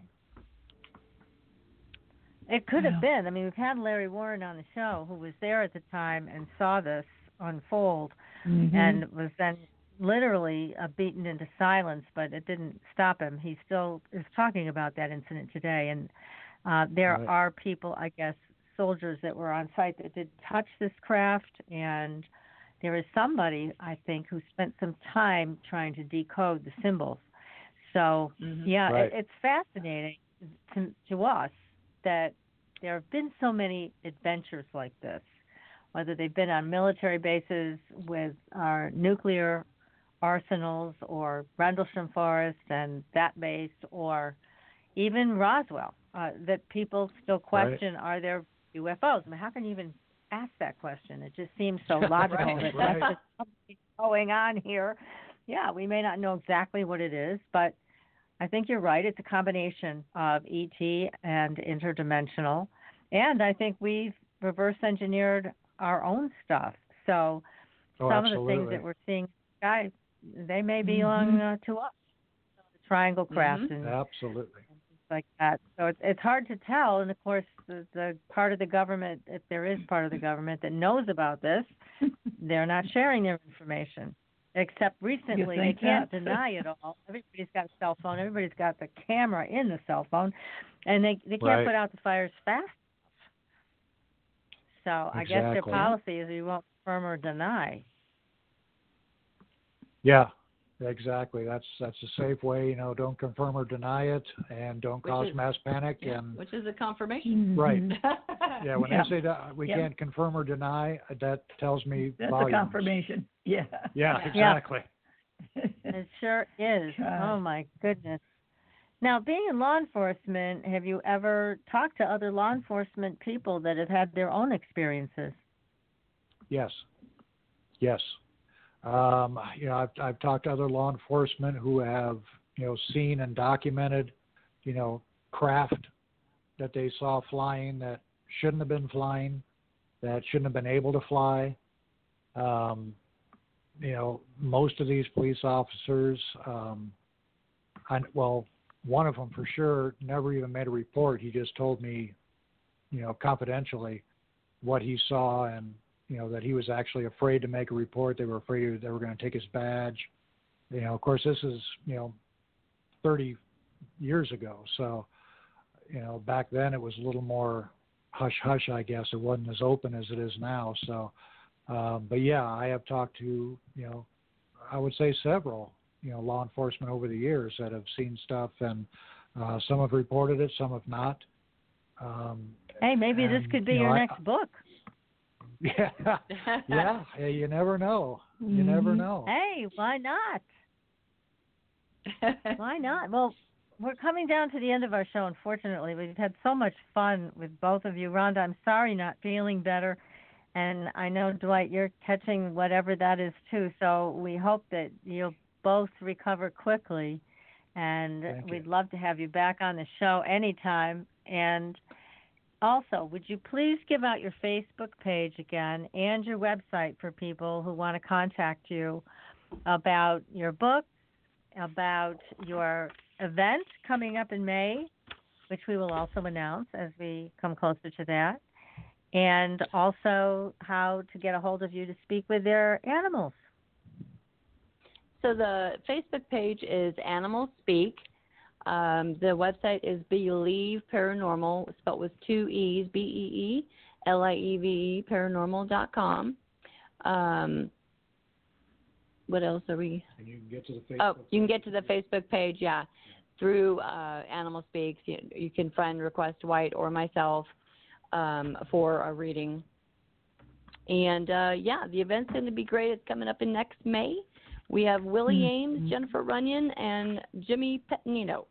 It could have been. I mean, we've had Larry Warren on the show who was there at the time and saw this unfold Mm-hmm. and was then literally uh, beaten into silence, but it didn't stop him. He still is talking about that incident today. And uh, there Right. are people, I guess, soldiers that were on site that did touch this craft, and there is somebody, I think, who spent some time trying to decode the symbols. So, Mm-hmm. yeah, Right. it, it's fascinating to, to us that there have been so many adventures like this, whether they've been on military bases with our nuclear arsenals or Rendlesham Forest and that base, or even Roswell, uh, that people still question, right. Are there U F Os? I mean, how can you even ask that question? It just seems so logical right, that right. that's just something going on here. Yeah, we may not know exactly what it is, but I think you're right. It's a combination of E T and interdimensional. And I think we've reverse engineered our own stuff. So oh, some absolutely. of the things that we're seeing, guys, they may belong mm-hmm. uh, to us. The triangle craft mm-hmm. and absolutely and things like that. So it's it's hard to tell. And of course, the, the part of the government, if there is part of the government that knows about this, they're not sharing their information. Except recently, they can't that? deny it all. Everybody's got a cell phone. Everybody's got the camera in the cell phone, and they they can't right. put out the fires fast enough. So exactly. I guess their policy is you won't confirm or deny. Yeah, exactly. That's that's a safe way. You know, don't confirm or deny it, and don't which cause is, mass panic. Yeah, and which is a confirmation. Right. Yeah. When yeah. they say that we yeah. can't confirm or deny, that tells me that's volumes. a confirmation. Yeah. Yeah. Exactly. Yeah. It sure is. Oh my goodness. Now, being in law enforcement, have you ever talked to other law enforcement people that have had their own experiences? Yes. Yes. Um, you know, I've I've talked to other law enforcement who have, you know, seen and documented, you know, craft that they saw flying that shouldn't have been flying, that shouldn't have been able to fly. Um, you know, most of these police officers, um, I, well, one of them for sure never even made a report. He just told me, you know, confidentially what he saw, and, you know, that he was actually afraid to make a report. They were afraid they were going to take his badge. You know, of course, this is, you know, thirty years ago. So, you know, back then it was a little more hush-hush, I guess. It wasn't as open as it is now. So, um, but yeah, I have talked to, you know, I would say several, you know, law enforcement over the years that have seen stuff, and uh, some have reported it, some have not. Um, hey, maybe and, this could be you know, your I, next book. Yeah, yeah, yeah, you never know. You mm-hmm. never know. Hey, why not? Why not? Well, we're coming down to the end of our show, unfortunately. We've had so much fun with both of you. Rhonda, I'm sorry not feeling better. And I know, Dwight, you're catching whatever that is, too. So we hope that you'll both recover quickly. And Thank we'd you. love to have you back on the show anytime. And also, would you please give out your Facebook page again and your website for people who want to contact you about your book, about your event coming up in May, which we will also announce as we come closer to that, and also how to get a hold of you to speak with their animals. So the Facebook page is Animals Speak. Um, the website is Believe Paranormal, spelled with two E's, B E E L I E V E, paranormal dot com. Um, what else are we? And you can get to the Facebook. Oh, you can get to the Facebook page, yeah, through uh, Animal Speaks. You, you can friend request Dwight or myself um, for a reading. And, uh, yeah, the event's going to be great. It's coming up in next May. We have Willie mm-hmm. Ames, Jennifer Runyon, and Jimmy Pettinino.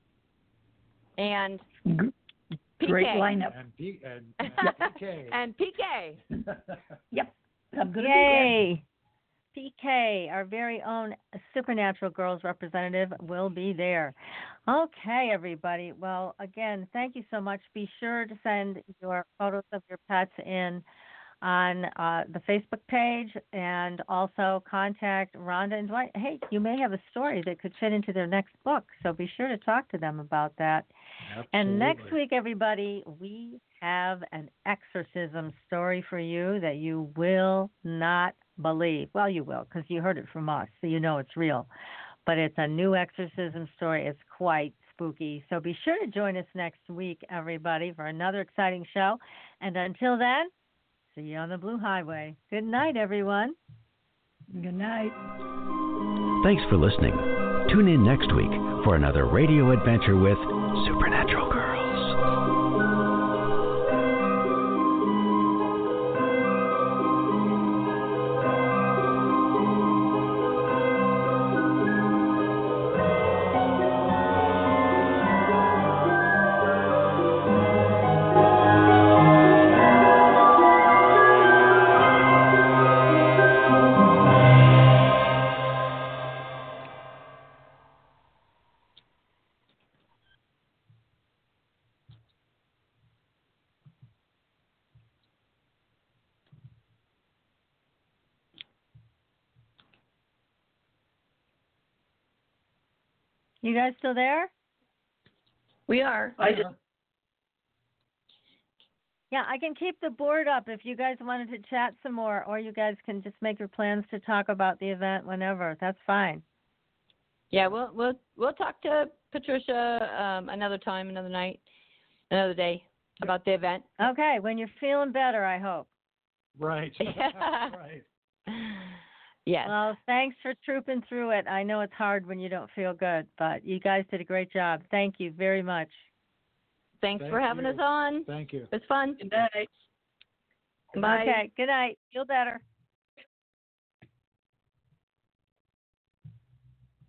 And P K. Great lineup. And, P- and, and P K. And P K. Yep. I'm going to Yay. P K, our very own Supernatural Girls representative, will be there. Okay, everybody. Well, again, thank you so much. Be sure to send your photos of your pets in on uh, the Facebook page, and also contact Rhonda and Dwight. Hey, you may have a story that could fit into their next book, so be sure to talk to them about that. Absolutely. And next week, everybody, we have an exorcism story for you that you will not believe. Well, you will, because you heard it from us, so you know it's real. But it's a new exorcism story. It's quite spooky. So be sure to join us next week, everybody, for another exciting show. And until then, see you on the Blue Highway. Good night, everyone. Good night. Thanks for listening. Tune in next week for another radio adventure with Supernatural. You guys still there? We are. I just Yeah, I can keep the board up if you guys wanted to chat some more, or you guys can just make your plans to talk about the event whenever. That's fine. Yeah, we'll we'll we'll talk to Patricia um, another time, another night, another day about the event. Okay, when you're feeling better, I hope. Right. Right. Yes. Well, thanks for trooping through it. I know it's hard when you don't feel good, but you guys did a great job. Thank you very much. Thanks Thank for having you. us on. Thank you. It was fun. Good night. Bye. Okay, good night. Feel better.